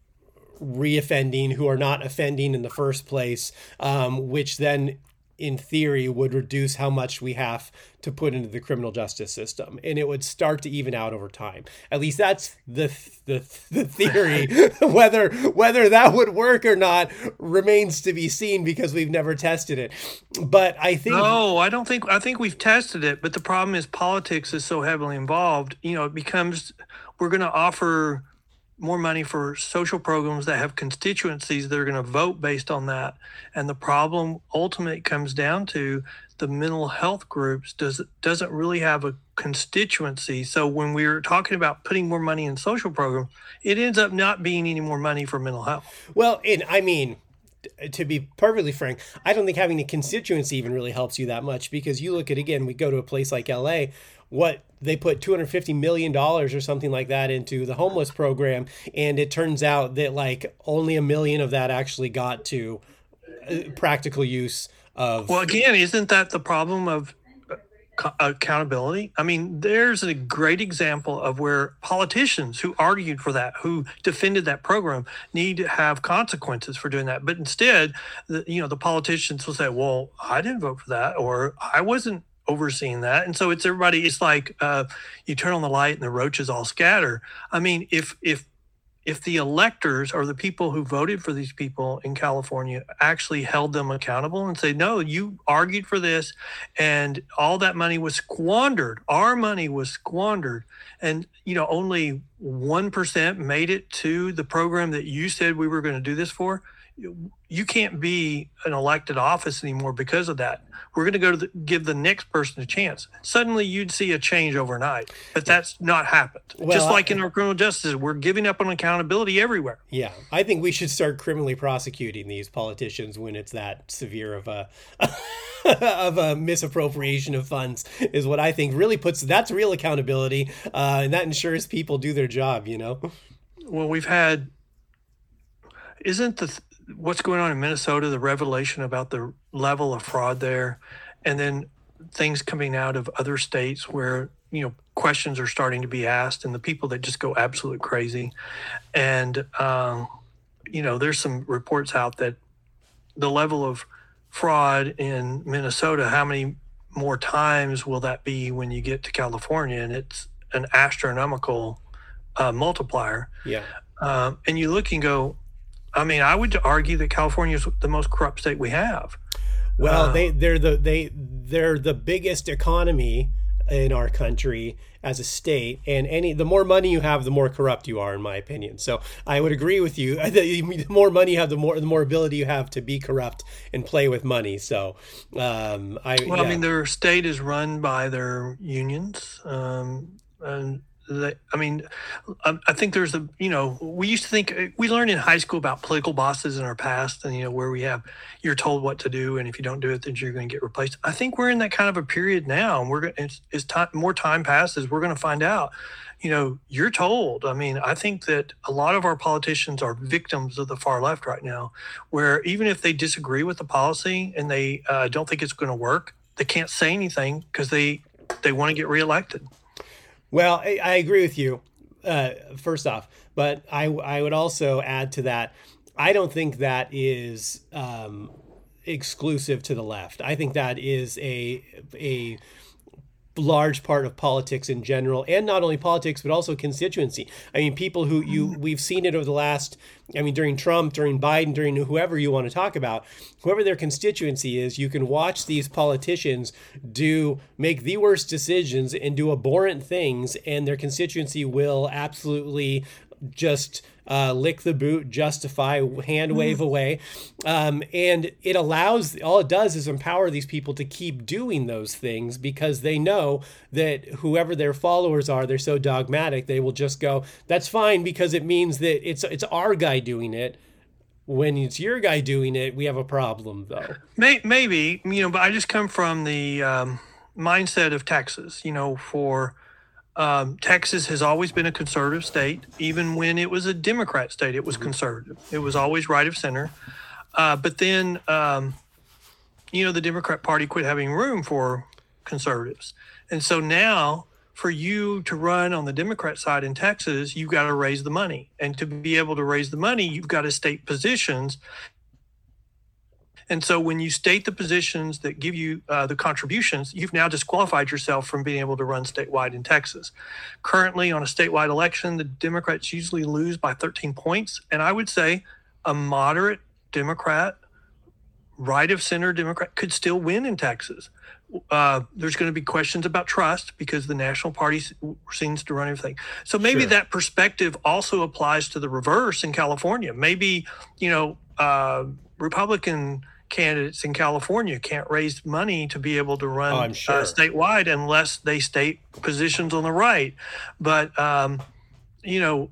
reoffending, who are not offending in the first place, um, which then in theory would reduce how much we have to put into the criminal justice system, and it would start to even out over time. At least that's the the, the theory. whether whether that would work or not remains to be seen because we've never tested it. But I think No, I don't think, I think we've tested it, but the problem is politics is so heavily involved. You know, it becomes, we're going to offer more money for social programs that have constituencies that are going to vote based on that. And the problem ultimately comes down to the mental health groups does, doesn't really have a constituency. So when we're talking about putting more money in social programs, it ends up not being any more money for mental health. Well, and I mean, to be perfectly frank, I don't think having a constituency even really helps you that much, because you look at, again, we go to a place like L A, what they put two hundred fifty million dollars or something like that into the homeless program. And it turns out that like only a million of that actually got to practical use of. Well, again, isn't that the problem of co- accountability? I mean, there's a great example of where politicians who argued for that, who defended that program, need to have consequences for doing that. But instead, the, you know, the politicians will say, well, I didn't vote for that, or I wasn't overseeing that. And so it's everybody, it's like uh, you turn on the light and the roaches all scatter. I mean, if if if the electors or the people who voted for these people in California actually held them accountable and say, no, you argued for this and all that money was squandered, our money was squandered, and you know only one percent made it to the program that you said we were going to do this for, you can't be an elected office anymore because of that. We're going to go to the, give the next person a chance. Suddenly you'd see a change overnight, but that's not happened. Well, Just like I- in our criminal justice, we're giving up on accountability everywhere. Yeah, I think we should start criminally prosecuting these politicians when it's that severe of a of a misappropriation of funds, is what I think really puts, that's real accountability, uh, and that ensures people do their job, you know? Well, we've had, isn't the what's going on in Minnesota, the revelation about the level of fraud there, and then things coming out of other states where, you know, questions are starting to be asked and the people that just go absolutely crazy. And, um, you know, there's some reports out that the level of fraud in Minnesota, how many more times will that be when you get to California? And it's an astronomical uh, multiplier. Yeah. Um, and you look and go, I mean, I would argue that California is the most corrupt state we have. Well, Uh, they they're the they they're the biggest economy in our country as a state, and any the more money you have, the more corrupt you are, in my opinion. So I would agree with you. The more money you have, the more the more ability you have to be corrupt and play with money. So um, I Well, yeah. I mean, their state is run by their unions, um, and they, I mean, I, I think there's a you know we used to think we learned in high school about political bosses in our past, and you know where we have you're told what to do, and if you don't do it, then you're going to get replaced. I think we're in that kind of a period now, and we're going as, as time more time passes, we're going to find out. You know, you're told. I mean, I think that a lot of our politicians are victims of the far left right now, where even if they disagree with the policy and they uh, don't think it's going to work, they can't say anything because they they want to get reelected. Well, I, I agree with you, uh, first off, but I, I would also add to that, I don't think that is um, exclusive to the left. I think that is a a large part of politics in general, and not only politics, but also constituency. I mean, people who you we've seen it over the last, I mean, during Trump, during Biden, during whoever you want to talk about, whoever their constituency is, you can watch these politicians do make the worst decisions and do abhorrent things, and their constituency will absolutely just uh, lick the boot, justify, hand wave away. Um, and it allows, all it does is empower these people to keep doing those things because they know that whoever their followers are, they're so dogmatic, they will just go, that's fine because it means that it's it's our guy doing it. When it's your guy doing it, we have a problem though. May, maybe, you know, but I just come from the um, mindset of Texas, you know, for Um, Texas has always been a conservative state. Even when it was a Democrat state, it was conservative. It was always right of center. Uh, but then, um, you know, the Democrat Party quit having room for conservatives. And so now for you to run on the Democrat side in Texas, you've got to raise the money. And to be able to raise the money, you've got to state positions. And so when you state the positions that give you uh, the contributions, you've now disqualified yourself from being able to run statewide in Texas. Currently, on a statewide election, the Democrats usually lose by thirteen points. And I would say a moderate Democrat, right of center Democrat could still win in Texas. Uh, there's going to be questions about trust because the national party seems to run everything. So maybe Sure. that perspective also applies to the reverse in California. Maybe, you know, uh, Republican candidates in California can't raise money to be able to run Oh, I'm sure. uh, statewide unless they state positions on the right. But, um, you know,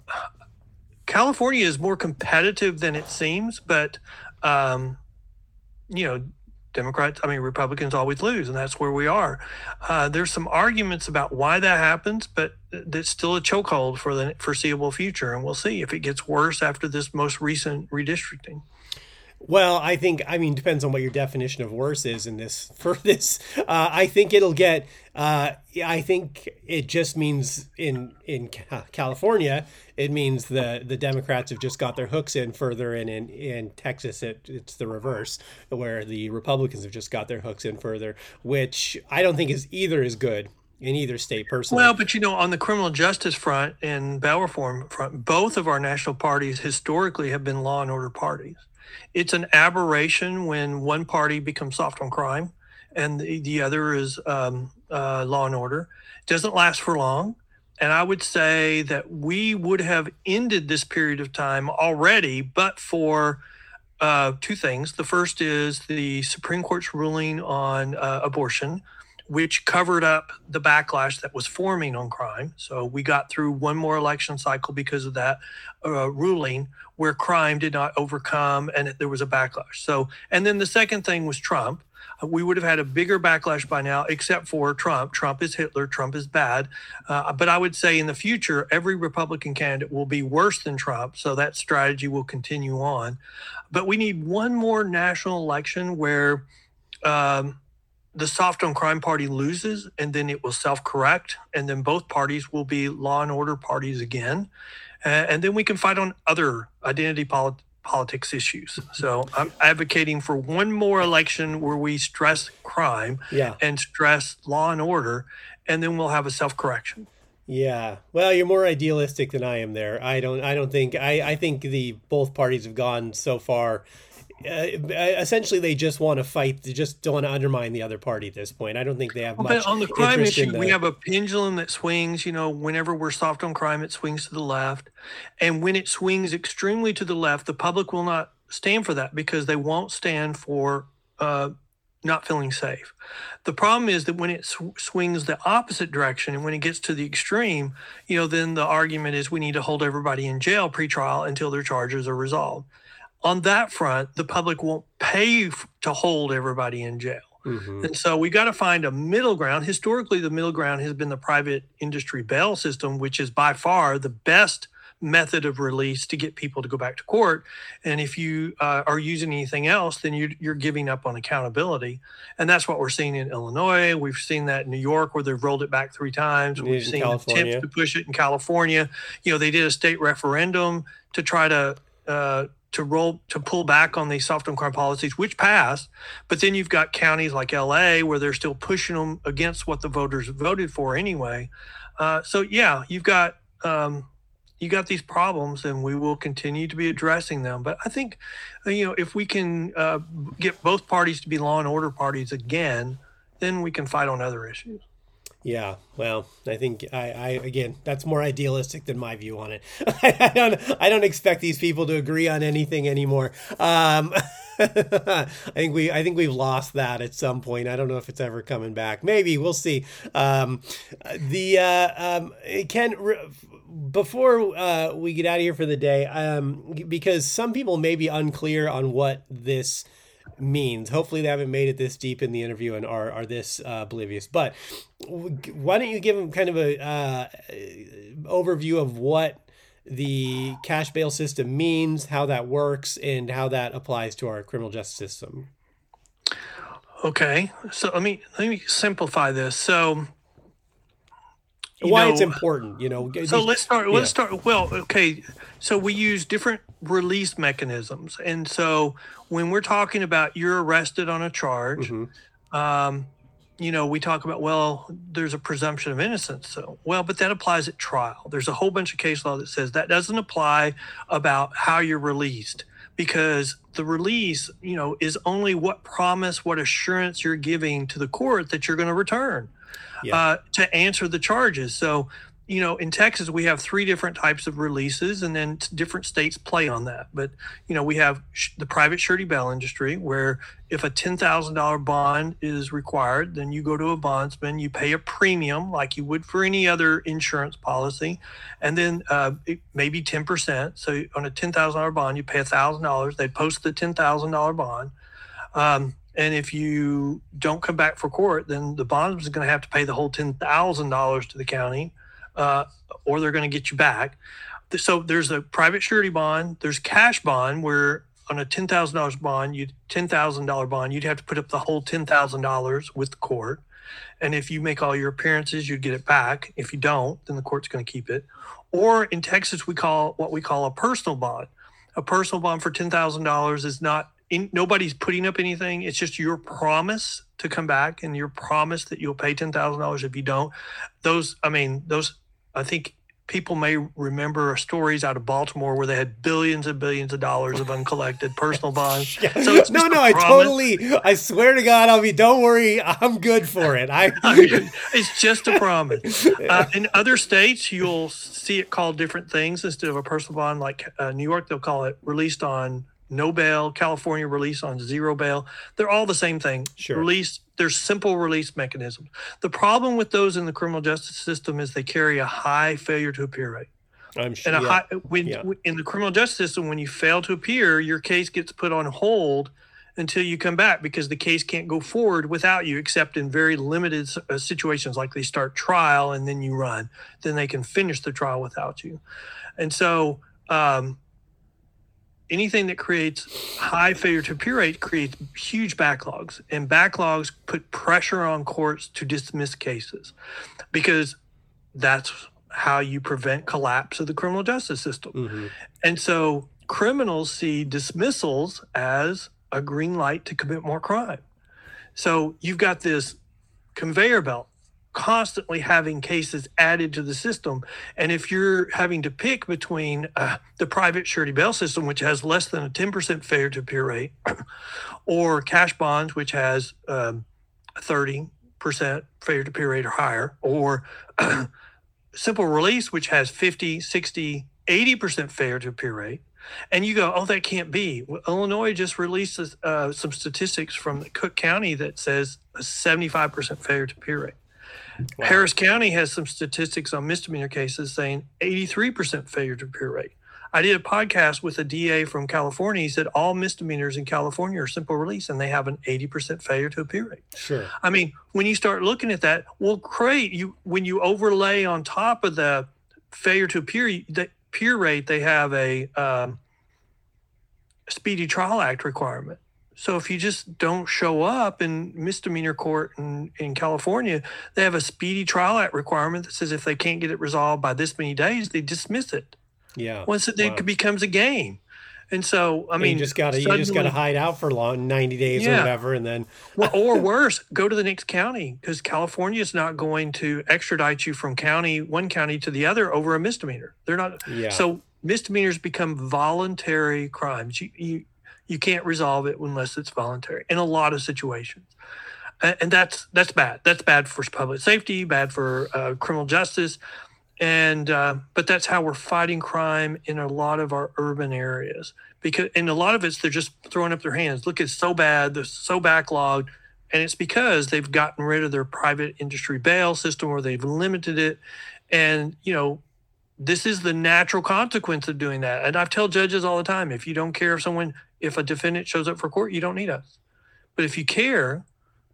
California is more competitive than it seems, but, um, you know, Democrats, I mean, Republicans always lose, and that's where we are. Uh, there's some arguments about why that happens, but that's still a chokehold for the foreseeable future, and we'll see if it gets worse after this most recent redistricting. Well, I think, I mean, depends on what your definition of worse is in this, for this. Uh, I think it'll get, uh, I think it just means in, in California, it means the, the Democrats have just got their hooks in further, and in, in Texas, it, it's the reverse, where the Republicans have just got their hooks in further, which I don't think is either as good in either state personally. Well, but you know, on the criminal justice front and bail reform front, both of our national parties historically have been law and order parties. It's an aberration when one party becomes soft on crime and the, the other is um, uh, law and order. It doesn't last for long. And I would say that we would have ended this period of time already, but for uh, two things. The first is the Supreme Court's ruling on uh, abortion, which covered up the backlash that was forming on crime. So we got through one more election cycle because of that uh, ruling where crime did not overcome and there was a backlash. So, and then the second thing was Trump. Uh, we would have had a bigger backlash by now, except for Trump. Trump is Hitler. Trump is bad. Uh, but I would say in the future, every Republican candidate will be worse than Trump. So that strategy will continue on. But we need one more national election where, um, the soft on crime party loses, and then it will self-correct, and then both parties will be law and order parties again, uh, and then we can fight on other identity polit- politics issues. So I'm advocating for one more election where we stress crime Yeah. and stress law and order, and then we'll have a self-correction. Yeah. Well, you're more idealistic than I am there. I don't I don't think I, I think the both parties have gone so far. Uh, essentially, they just want to fight. They just don't want to undermine the other party at this point. I don't think they have much But on the crime interest issue, in the, we have a pendulum that swings. You know, whenever we're soft on crime, it swings to the left. And when it swings extremely to the left, the public will not stand for that because they won't stand for uh, not feeling safe. The problem is that when it sw- swings the opposite direction and when it gets to the extreme, you know, then the argument is we need to hold everybody in jail pre-trial until their charges are resolved. On that front, the public won't pay f- to hold everybody in jail. Mhm. And so we got to find a middle ground. Historically, the middle ground has been the private industry bail system, which is by far the best method of release to get people to go back to court. And if you uh, are using anything else, then you're, you're giving up on accountability. And that's what we're seeing in Illinois. We've seen that in New York, where they've rolled it back three times. In We've seen California. attempts to push it in California. You know, they did a state referendum to try to uh, to roll to pull back on these soft on crime policies, which passed. But then you've got counties like L A where they're still pushing them against what the voters voted for anyway. Uh, so yeah, you've got um, you got these problems, and we will continue to be addressing them. But I think, you know, if we can uh, get both parties to be law and order parties again, then we can fight on other issues. Yeah, well, I think I, I again, that's more idealistic than my view on it. I don't, I don't expect these people to agree on anything anymore. Um, I think we, I think we've lost that at some point. I don't know if it's ever coming back. Maybe we'll see. Um, the uh, um, Ken, before uh, we get out of here for the day, um, because some people may be unclear on what this means. Hopefully they haven't made it this deep in the interview and are, are this uh, oblivious. But why don't you give them kind of a uh, overview of what the cash bail system means, how that works, and how that applies to our criminal justice system? Okay, so let me let me simplify this. So why know, it's important, you know. So let's start. Yeah. Let's start. Well, okay. So we use different release mechanisms, and so when we're talking about you're arrested on a charge, Mm-hmm. um, you know, we talk about, well, there's a presumption of innocence. So, well, but that applies at trial. There's a whole bunch of case law that says that doesn't apply about how you're released, because the release, you know, is only what promise, what assurance you're giving to the court that you're going to return. Yeah. Uh, to answer the charges. So, you know, in Texas, we have three different types of releases, and then t- different states play on that. But, you know, we have sh- the private surety bail industry, where if a ten thousand dollars bond is required, then you go to a bondsman, you pay a premium like you would for any other insurance policy, and then uh, it may be ten percent. So on a ten thousand dollars bond, you pay one thousand dollars. They post the ten thousand dollars bond. Um, And if you don't come back for court, then the bondsman is going to have to pay the whole ten thousand dollars to the county, uh, or they're going to get you back. So there's a private surety bond. There's cash bond, where on a ten thousand dollars bond, you ten thousand dollars bond, you'd have to put up the whole ten thousand dollars with the court. And if you make all your appearances, you'd get it back. If you don't, then the court's going to keep it. Or in Texas, we call what we call a personal bond. A personal bond for ten thousand dollars is not In, nobody's putting up anything. It's just your promise to come back and your promise that you'll pay ten thousand dollars if you don't. Those, I mean, those, I think people may remember stories out of Baltimore where they had billions and billions of dollars of uncollected personal bonds. Yeah. So it's no, just no, a I promise. totally, I swear to God, I'll be, don't worry, I'm good for it. I, I mean, it's just a promise. Uh, in other states, you'll see it called different things instead of a personal bond. Like uh, New York, they'll call it released on no bail. California, release on zero bail. They're all the same thing. Sure. Release. There's simple release mechanisms. The problem with those in the criminal justice system is they carry a high failure to appear rate. I'm sure. And a yeah. high, when Yeah. in the criminal justice system, when you fail to appear, your case gets put on hold until you come back, because the case can't go forward without you, except in very limited uh, situations, like they start trial and then you run. Then they can finish the trial without you. And so, um, anything that creates high failure to appear rate creates huge backlogs, and backlogs put pressure on courts to dismiss cases, because that's how you prevent collapse of the criminal justice system. Mm-hmm. And so criminals see dismissals as a green light to commit more crime. So you've got this conveyor belt constantly having cases added to the system. And if you're having to pick between uh, the private surety bail system, which has less than a ten percent failure to appear rate, or cash bonds, which has um, thirty percent failure to appear rate or higher, or simple release, which has fifty, sixty, eighty percent failure to appear rate, and you go, oh, that can't be. Well, Illinois just released uh, some statistics from Cook County that says a seventy-five percent failure to appear rate. Wow. Harris County has some statistics on misdemeanor cases saying eighty-three percent failure to appear rate. I did a podcast with a D A from California. He said all misdemeanors in California are simple release, and they have an eighty percent failure to appear rate. Sure. I mean, when you start looking at that, well, great. You when you overlay on top of the failure to appear, the appear rate, they have a um, Speedy Trial Act requirement. So if you just don't show up in misdemeanor court in, in California, they have a Speedy Trial Act requirement that says if they can't get it resolved by this many days, they dismiss it. Yeah. Once it, wow. it becomes a game. And so, I mean, you just gotta you just gotta hide out for long ninety days yeah. or whatever, and then well, or worse, go to the next county, because California is not going to extradite you from county one county to the other over a misdemeanor. They're not. Yeah. So misdemeanors become voluntary crimes. You you you can't resolve it unless it's voluntary in a lot of situations, and, and that's that's bad. That's bad for public safety, bad for uh, criminal justice. And uh, but that's how we're fighting crime in a lot of our urban areas, because in a lot of it's they're just throwing up their hands. Look, it's so bad, they're so backlogged, and it's because they've gotten rid of their private industry bail system, or they've limited it. And you know, this is the natural consequence of doing that. And I tell judges all the time: if you don't care if someone, if a defendant shows up for court, you don't need us. But if you care,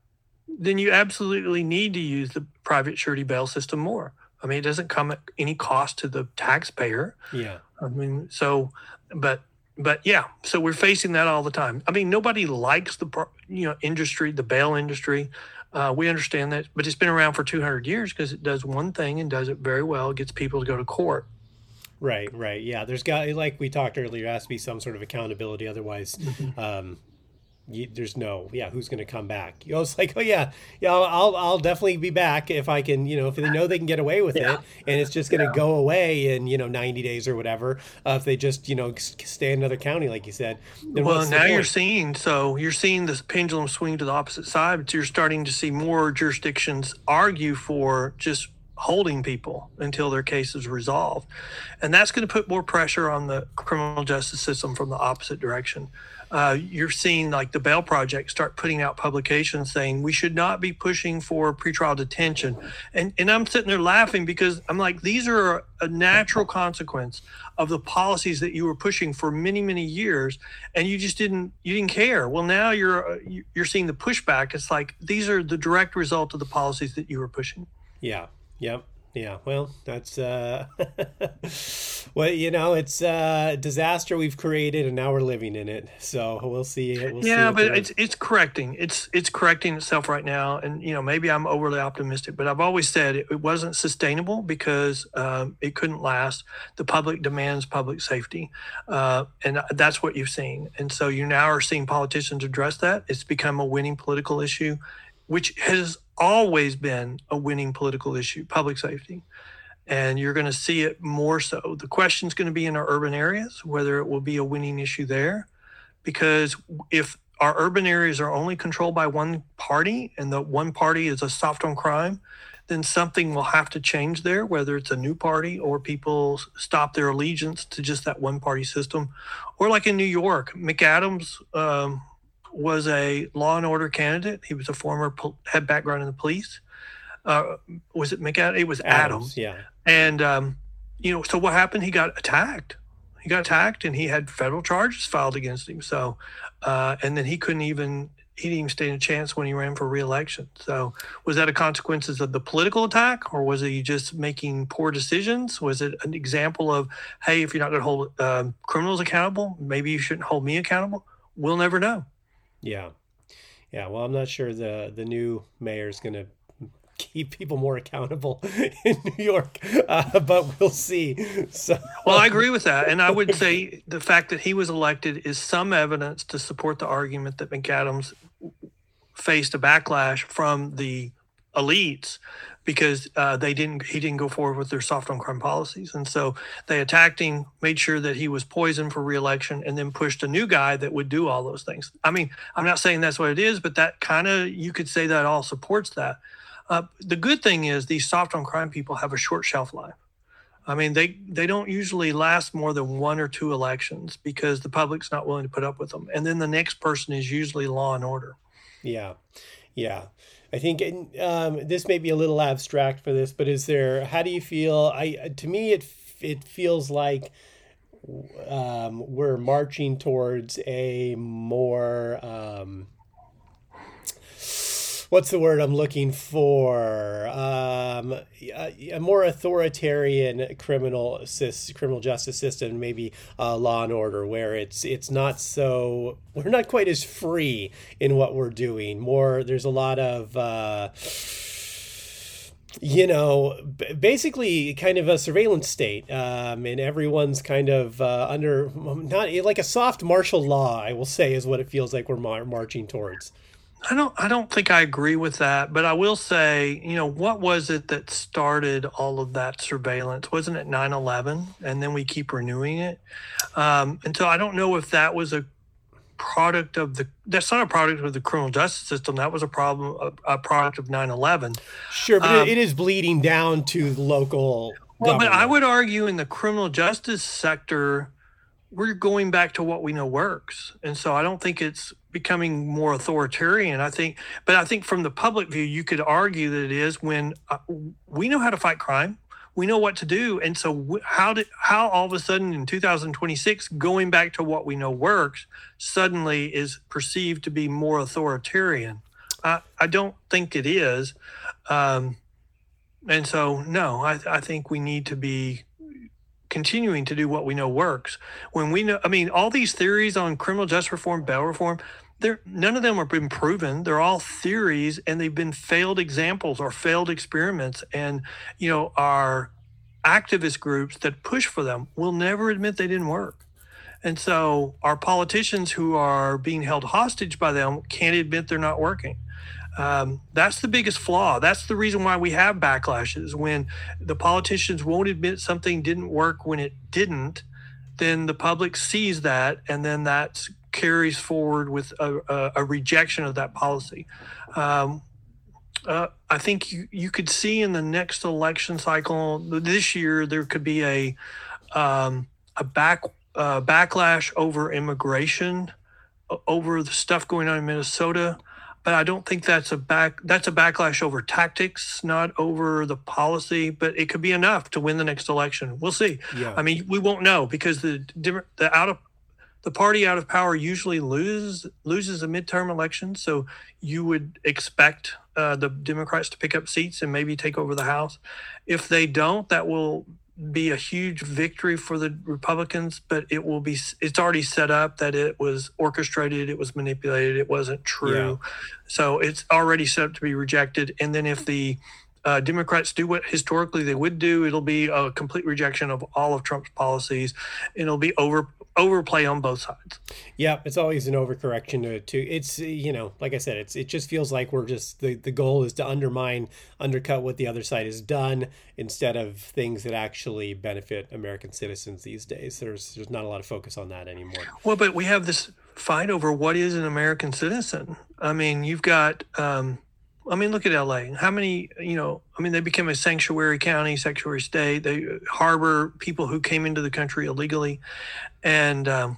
then you absolutely need to use the private surety bail system more. I mean, it doesn't come at any cost to the taxpayer. Yeah. I mean, so, but, but yeah, so we're facing that all the time. I mean, nobody likes the, you know, industry, the bail industry. Uh, we understand that, but it's been around for two hundred years because it does one thing and does it very well. It gets people to go to court. Right, right. Yeah. There's got, like we talked earlier, there has to be some sort of accountability. Otherwise, mm-hmm. um, You, there's no, yeah, who's going to come back? You know, it's like, oh yeah, yeah, I'll, I'll, I'll definitely be back if I can, you know, if they know they can get away with yeah. it, and it's just going to yeah. go away in, you know, ninety days or whatever. Uh, if they just, you know, stay in another county, like you said. Then well, now you're seeing, so you're seeing this pendulum swing to the opposite side, but you're starting to see more jurisdictions argue for just holding people until their case is resolved, and that's going to put more pressure on the criminal justice system from the opposite direction. Uh, you're seeing like the Bail Project start putting out publications saying we should not be pushing for pretrial detention. And and I'm sitting there laughing because I'm like, these are a natural consequence of the policies that you were pushing for many, many years, and you just didn't you didn't care. Well, now you're you're seeing the pushback. It's like these are the direct result of the policies that you were pushing. Yeah. Yep. Yeah, well, that's, uh, well, you know, it's a disaster we've created, and now we're living in it. So we'll see. We'll yeah, see but it's it's correcting. It's it's correcting itself right now. And, you know, maybe I'm overly optimistic, but I've always said it, it wasn't sustainable because um, it couldn't last. The public demands public safety, uh, and that's what you've seen. And so you now are seeing politicians address that. It's become a winning political issue, which has always been a winning political issue, public safety. And you're going to see it more so. The question's going to be in our urban areas, whether it will be a winning issue there. Because if our urban areas are only controlled by one party and the one party is a soft on crime, then something will have to change there, whether it's a new party or people stop their allegiance to just that one party system. Or like in New York, McAdams, um, was a law and order candidate. He was a former pol- had background in the police. Uh, was it McAdams? It was Adams. Adams. Yeah. And um, you know, so what happened? He got attacked. He got attacked, and he had federal charges filed against him. So, uh, and then he couldn't even he didn't even stand a chance when he ran for re-election. So was that a consequences of the political attack, or was he just making poor decisions? Was it an example of, hey, if you're not going to hold um, criminals accountable, maybe you shouldn't hold me accountable? We'll never know. Yeah. Yeah. Well, I'm not sure the, the new mayor is going to keep people more accountable in New York, uh, but we'll see. So, well, I agree with that. And I would say the fact that he was elected is some evidence to support the argument that McAdams faced a backlash from the elites because uh, they didn't, he didn't go forward with their soft on crime policies. And so they attacked him, made sure that he was poisoned for re-election, and then pushed a new guy that would do all those things. I mean, I'm not saying that's what it is, but that kind of, you could say that all supports that. Uh, the good thing is these soft on crime people have a short shelf life. I mean, they, they don't usually last more than one or two elections because the public's not willing to put up with them. And then the next person is usually law and order. Yeah. Yeah. I think um, this may be a little abstract for this, but is there, how do you feel? I, to me, it, it feels like um, we're marching towards a more, um, what's the word I'm looking for? Um, a, a more authoritarian criminal assist, criminal justice system, maybe uh, law and order, where it's it's not so, we're not quite as free in what we're doing. More, there's a lot of, uh, you know, b- basically kind of a surveillance state, um, and everyone's kind of uh, under, not like a soft martial law, I will say, is what it feels like we're mar- marching towards. I don't I don't think I agree with that, but I will say, you know, what was it that started all of that surveillance? Wasn't it nine eleven? And then we keep renewing it. Um, and so I don't know if that was a product of the, that's not a product of the criminal justice system. That was a problem, a, a product of nine eleven. Sure, but um, it, it is bleeding down to the local well, government. But I would argue in the criminal justice sector, we're going back to what we know works. And so I don't think it's becoming more authoritarian. I think, but I think from the public view, you could argue that it is when uh, we know how to fight crime. We know what to do. And so w- how did, how all of a sudden in two thousand twenty-six, going back to what we know works suddenly is perceived to be more authoritarian? I, I don't think it is. Um, and so, no, I, I think we need to be continuing to do what we know works. When we know, I mean, all these theories on criminal justice reform, bail reform, they're, none of them have been proven. They're all theories, and they've been failed examples or failed experiments. And, you know, our activist groups that push for them will never admit they didn't work. And so our politicians who are being held hostage by them can't admit they're not working. Um, that's the biggest flaw. That's the reason why we have backlashes. When the politicians won't admit something didn't work when it didn't, then the public sees that, and then that carries forward with a, a, a rejection of that policy. Um, uh, I think you, you could see in the next election cycle this year, there could be a um, a back uh, backlash over immigration, over the stuff going on in Minnesota. But I don't think that's a back that's a backlash over tactics, not over the policy. But it could be enough to win the next election. We'll see. Yeah. I mean, we won't know because the the out of the party out of power usually loses loses a midterm election. So you would expect uh, the Democrats to pick up seats and maybe take over the House. If they don't, that will be a huge victory for the Republicans, but it will be, it's already set up that it was orchestrated, it was manipulated, it wasn't true. Yeah. So it's already set up to be rejected. And then if the uh, Democrats do what historically they would do, it'll be a complete rejection of all of Trump's policies. And it'll be over overplay on both sides. Yeah, it's always an overcorrection to, to it's, you know, like I said, it's it just feels like we're just, the, the goal is to undermine, undercut what the other side has done instead of things that actually benefit American citizens these days. There's there's not a lot of focus on that anymore. Well, but we have this fight over what is an American citizen. I mean, you've got, um, I mean, look at L A. How many, you know, I mean, they became a sanctuary county, sanctuary state. They harbor people who came into the country illegally. And um,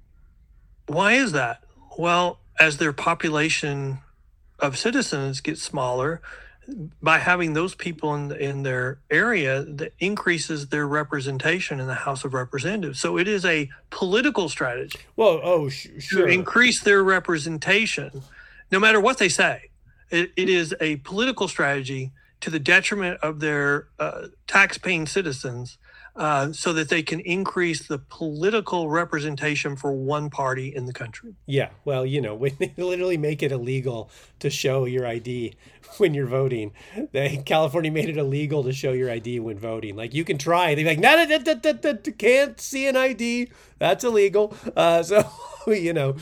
why is that? Well, as their population of citizens gets smaller, by having those people in in their area, that increases their representation in the House of Representatives. So it is a political strategy. Well, oh, sh- sure. To increase their representation. no matter what they say, it, it is a political strategy to the detriment of their uh, tax-paying citizens, uh, so that they can increase the political representation for one party in the country. Yeah, well, you know, when they literally make it illegal to show your I D when you're voting, they, California made it illegal to show your I D when voting. Like, you can try. They're like, no, no, no, no, no, no, can't see an I D. That's illegal. Uh, so, you know,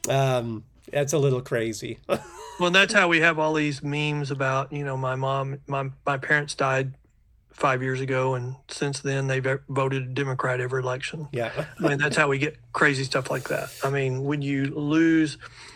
um, that's a little crazy. Well, that's how we have all these memes about, you know, my mom, my my parents died five years ago, and since then they've voted Democrat every election. Yeah. I mean, that's how we get crazy stuff like that. I mean, when you lose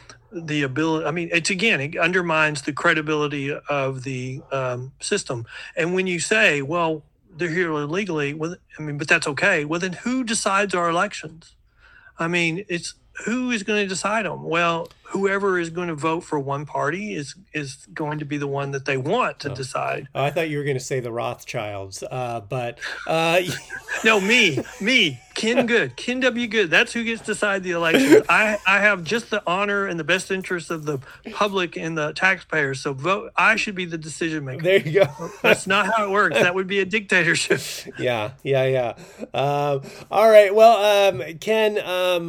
the ability, I mean, it's again, it undermines the credibility of the um, system. And when you say, well, they're here illegally, well, I mean, but that's okay. Well, then who decides our elections? I mean, it's, who is going to decide them? Well, whoever is going to vote for one party is is going to be the one that they want to oh. decide. Oh, I thought you were going to say the Rothschilds, uh, but uh, no, me, me, Ken Good, Ken W. Good. That's who gets to decide the election. I I have just the honor and the best interest of the public and the taxpayers. So vote. I should be the decision maker. There you go. That's not how it works. That would be a dictatorship. Yeah, yeah, yeah. Um, all right. Well, um, Ken, um,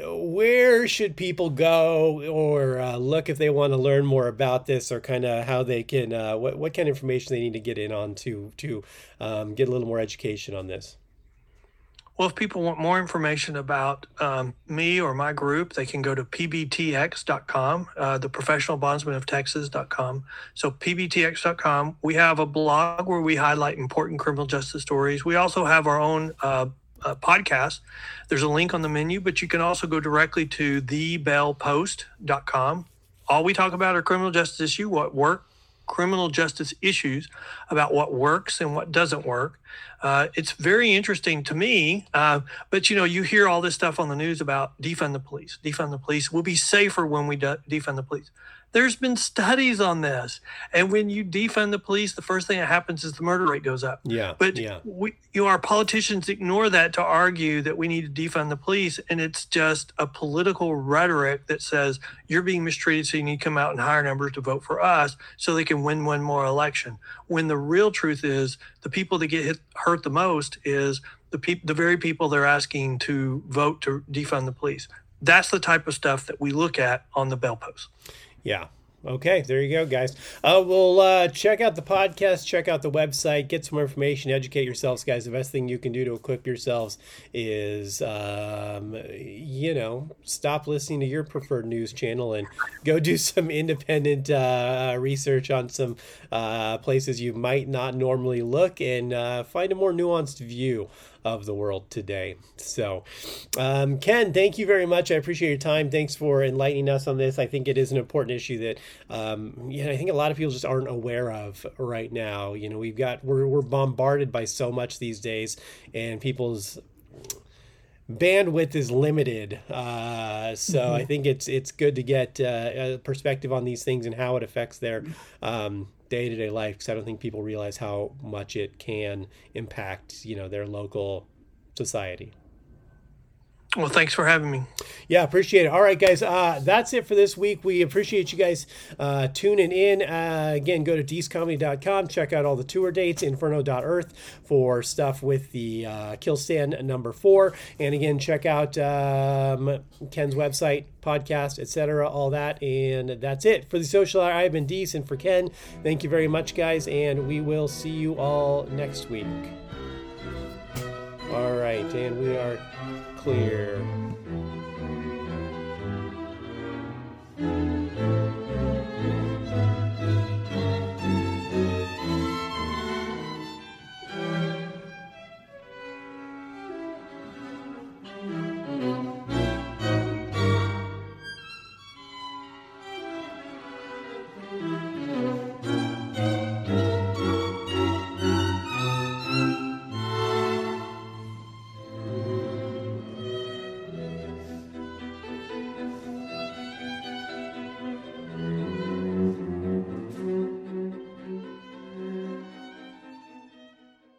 where should people go or uh, look if they want to learn more about this, or kind of how they can, uh, what, what kind of information they need to get in on to, to um, get a little more education on this? Well, if people want more information about um, me or my group, they can go to P B T X dot com, uh, the Professional Bondsman of Texas dot com. So P B T X dot com, we have a blog where we highlight important criminal justice stories. We also have our own uh, uh, podcast. There's a link on the menu, but you can also go directly to the bell post dot com. All we talk about are criminal justice issue, what work, criminal justice issues, about what works and what doesn't work. Uh, it's very interesting to me, uh, but you know, you hear all this stuff on the news about defund the police, defund the police. We'll be safer when we de- defund the police. There's been studies on this. And when you defund the police, the first thing that happens is the murder rate goes up. Yeah. But yeah. we, you know, our politicians ignore that to argue that we need to defund the police. And it's just a political rhetoric that says you're being mistreated, so you need to come out in higher numbers to vote for us so they can win one more election. When the real truth is the people that get hit, hurt the most is the people, the very people they're asking to vote to defund the police. That's the type of stuff that we look at on the Bell Post. Yeah. Okay, there you go, guys. Uh, we'll uh, check out the podcast, check out the website, get some more information, educate yourselves, guys. The best thing you can do to equip yourselves is, um, you know, stop listening to your preferred news channel and go do some independent uh, research on some uh, places you might not normally look, and uh, find a more nuanced view of the world today. So, um, Ken, thank you very much. I appreciate your time. Thanks for enlightening us on this. I think it is an important issue that, um, you know, I think a lot of people just aren't aware of right now. You know, we've got, we're, we're bombarded by so much these days, and people's bandwidth is limited. Uh, so mm-hmm. I think it's, it's good to get uh, a perspective on these things and how it affects their, um, day-to-day life, because I don't think people realize how much it can impact, you know, their local society. Well, thanks for having me. Yeah, appreciate it. All right, guys, uh, that's it for this week. We appreciate you guys uh, tuning in. Uh, again, go to dees comedy dot com. Check out all the tour dates, inferno dot earth for stuff with the uh, Kill Stand number four. And again, check out um, Ken's website, podcast, et cetera, all that. And that's it. For the Social Hour, I've been Dees, and for Ken, thank you very much, guys, and we will see you all next week. All right, and we are clear.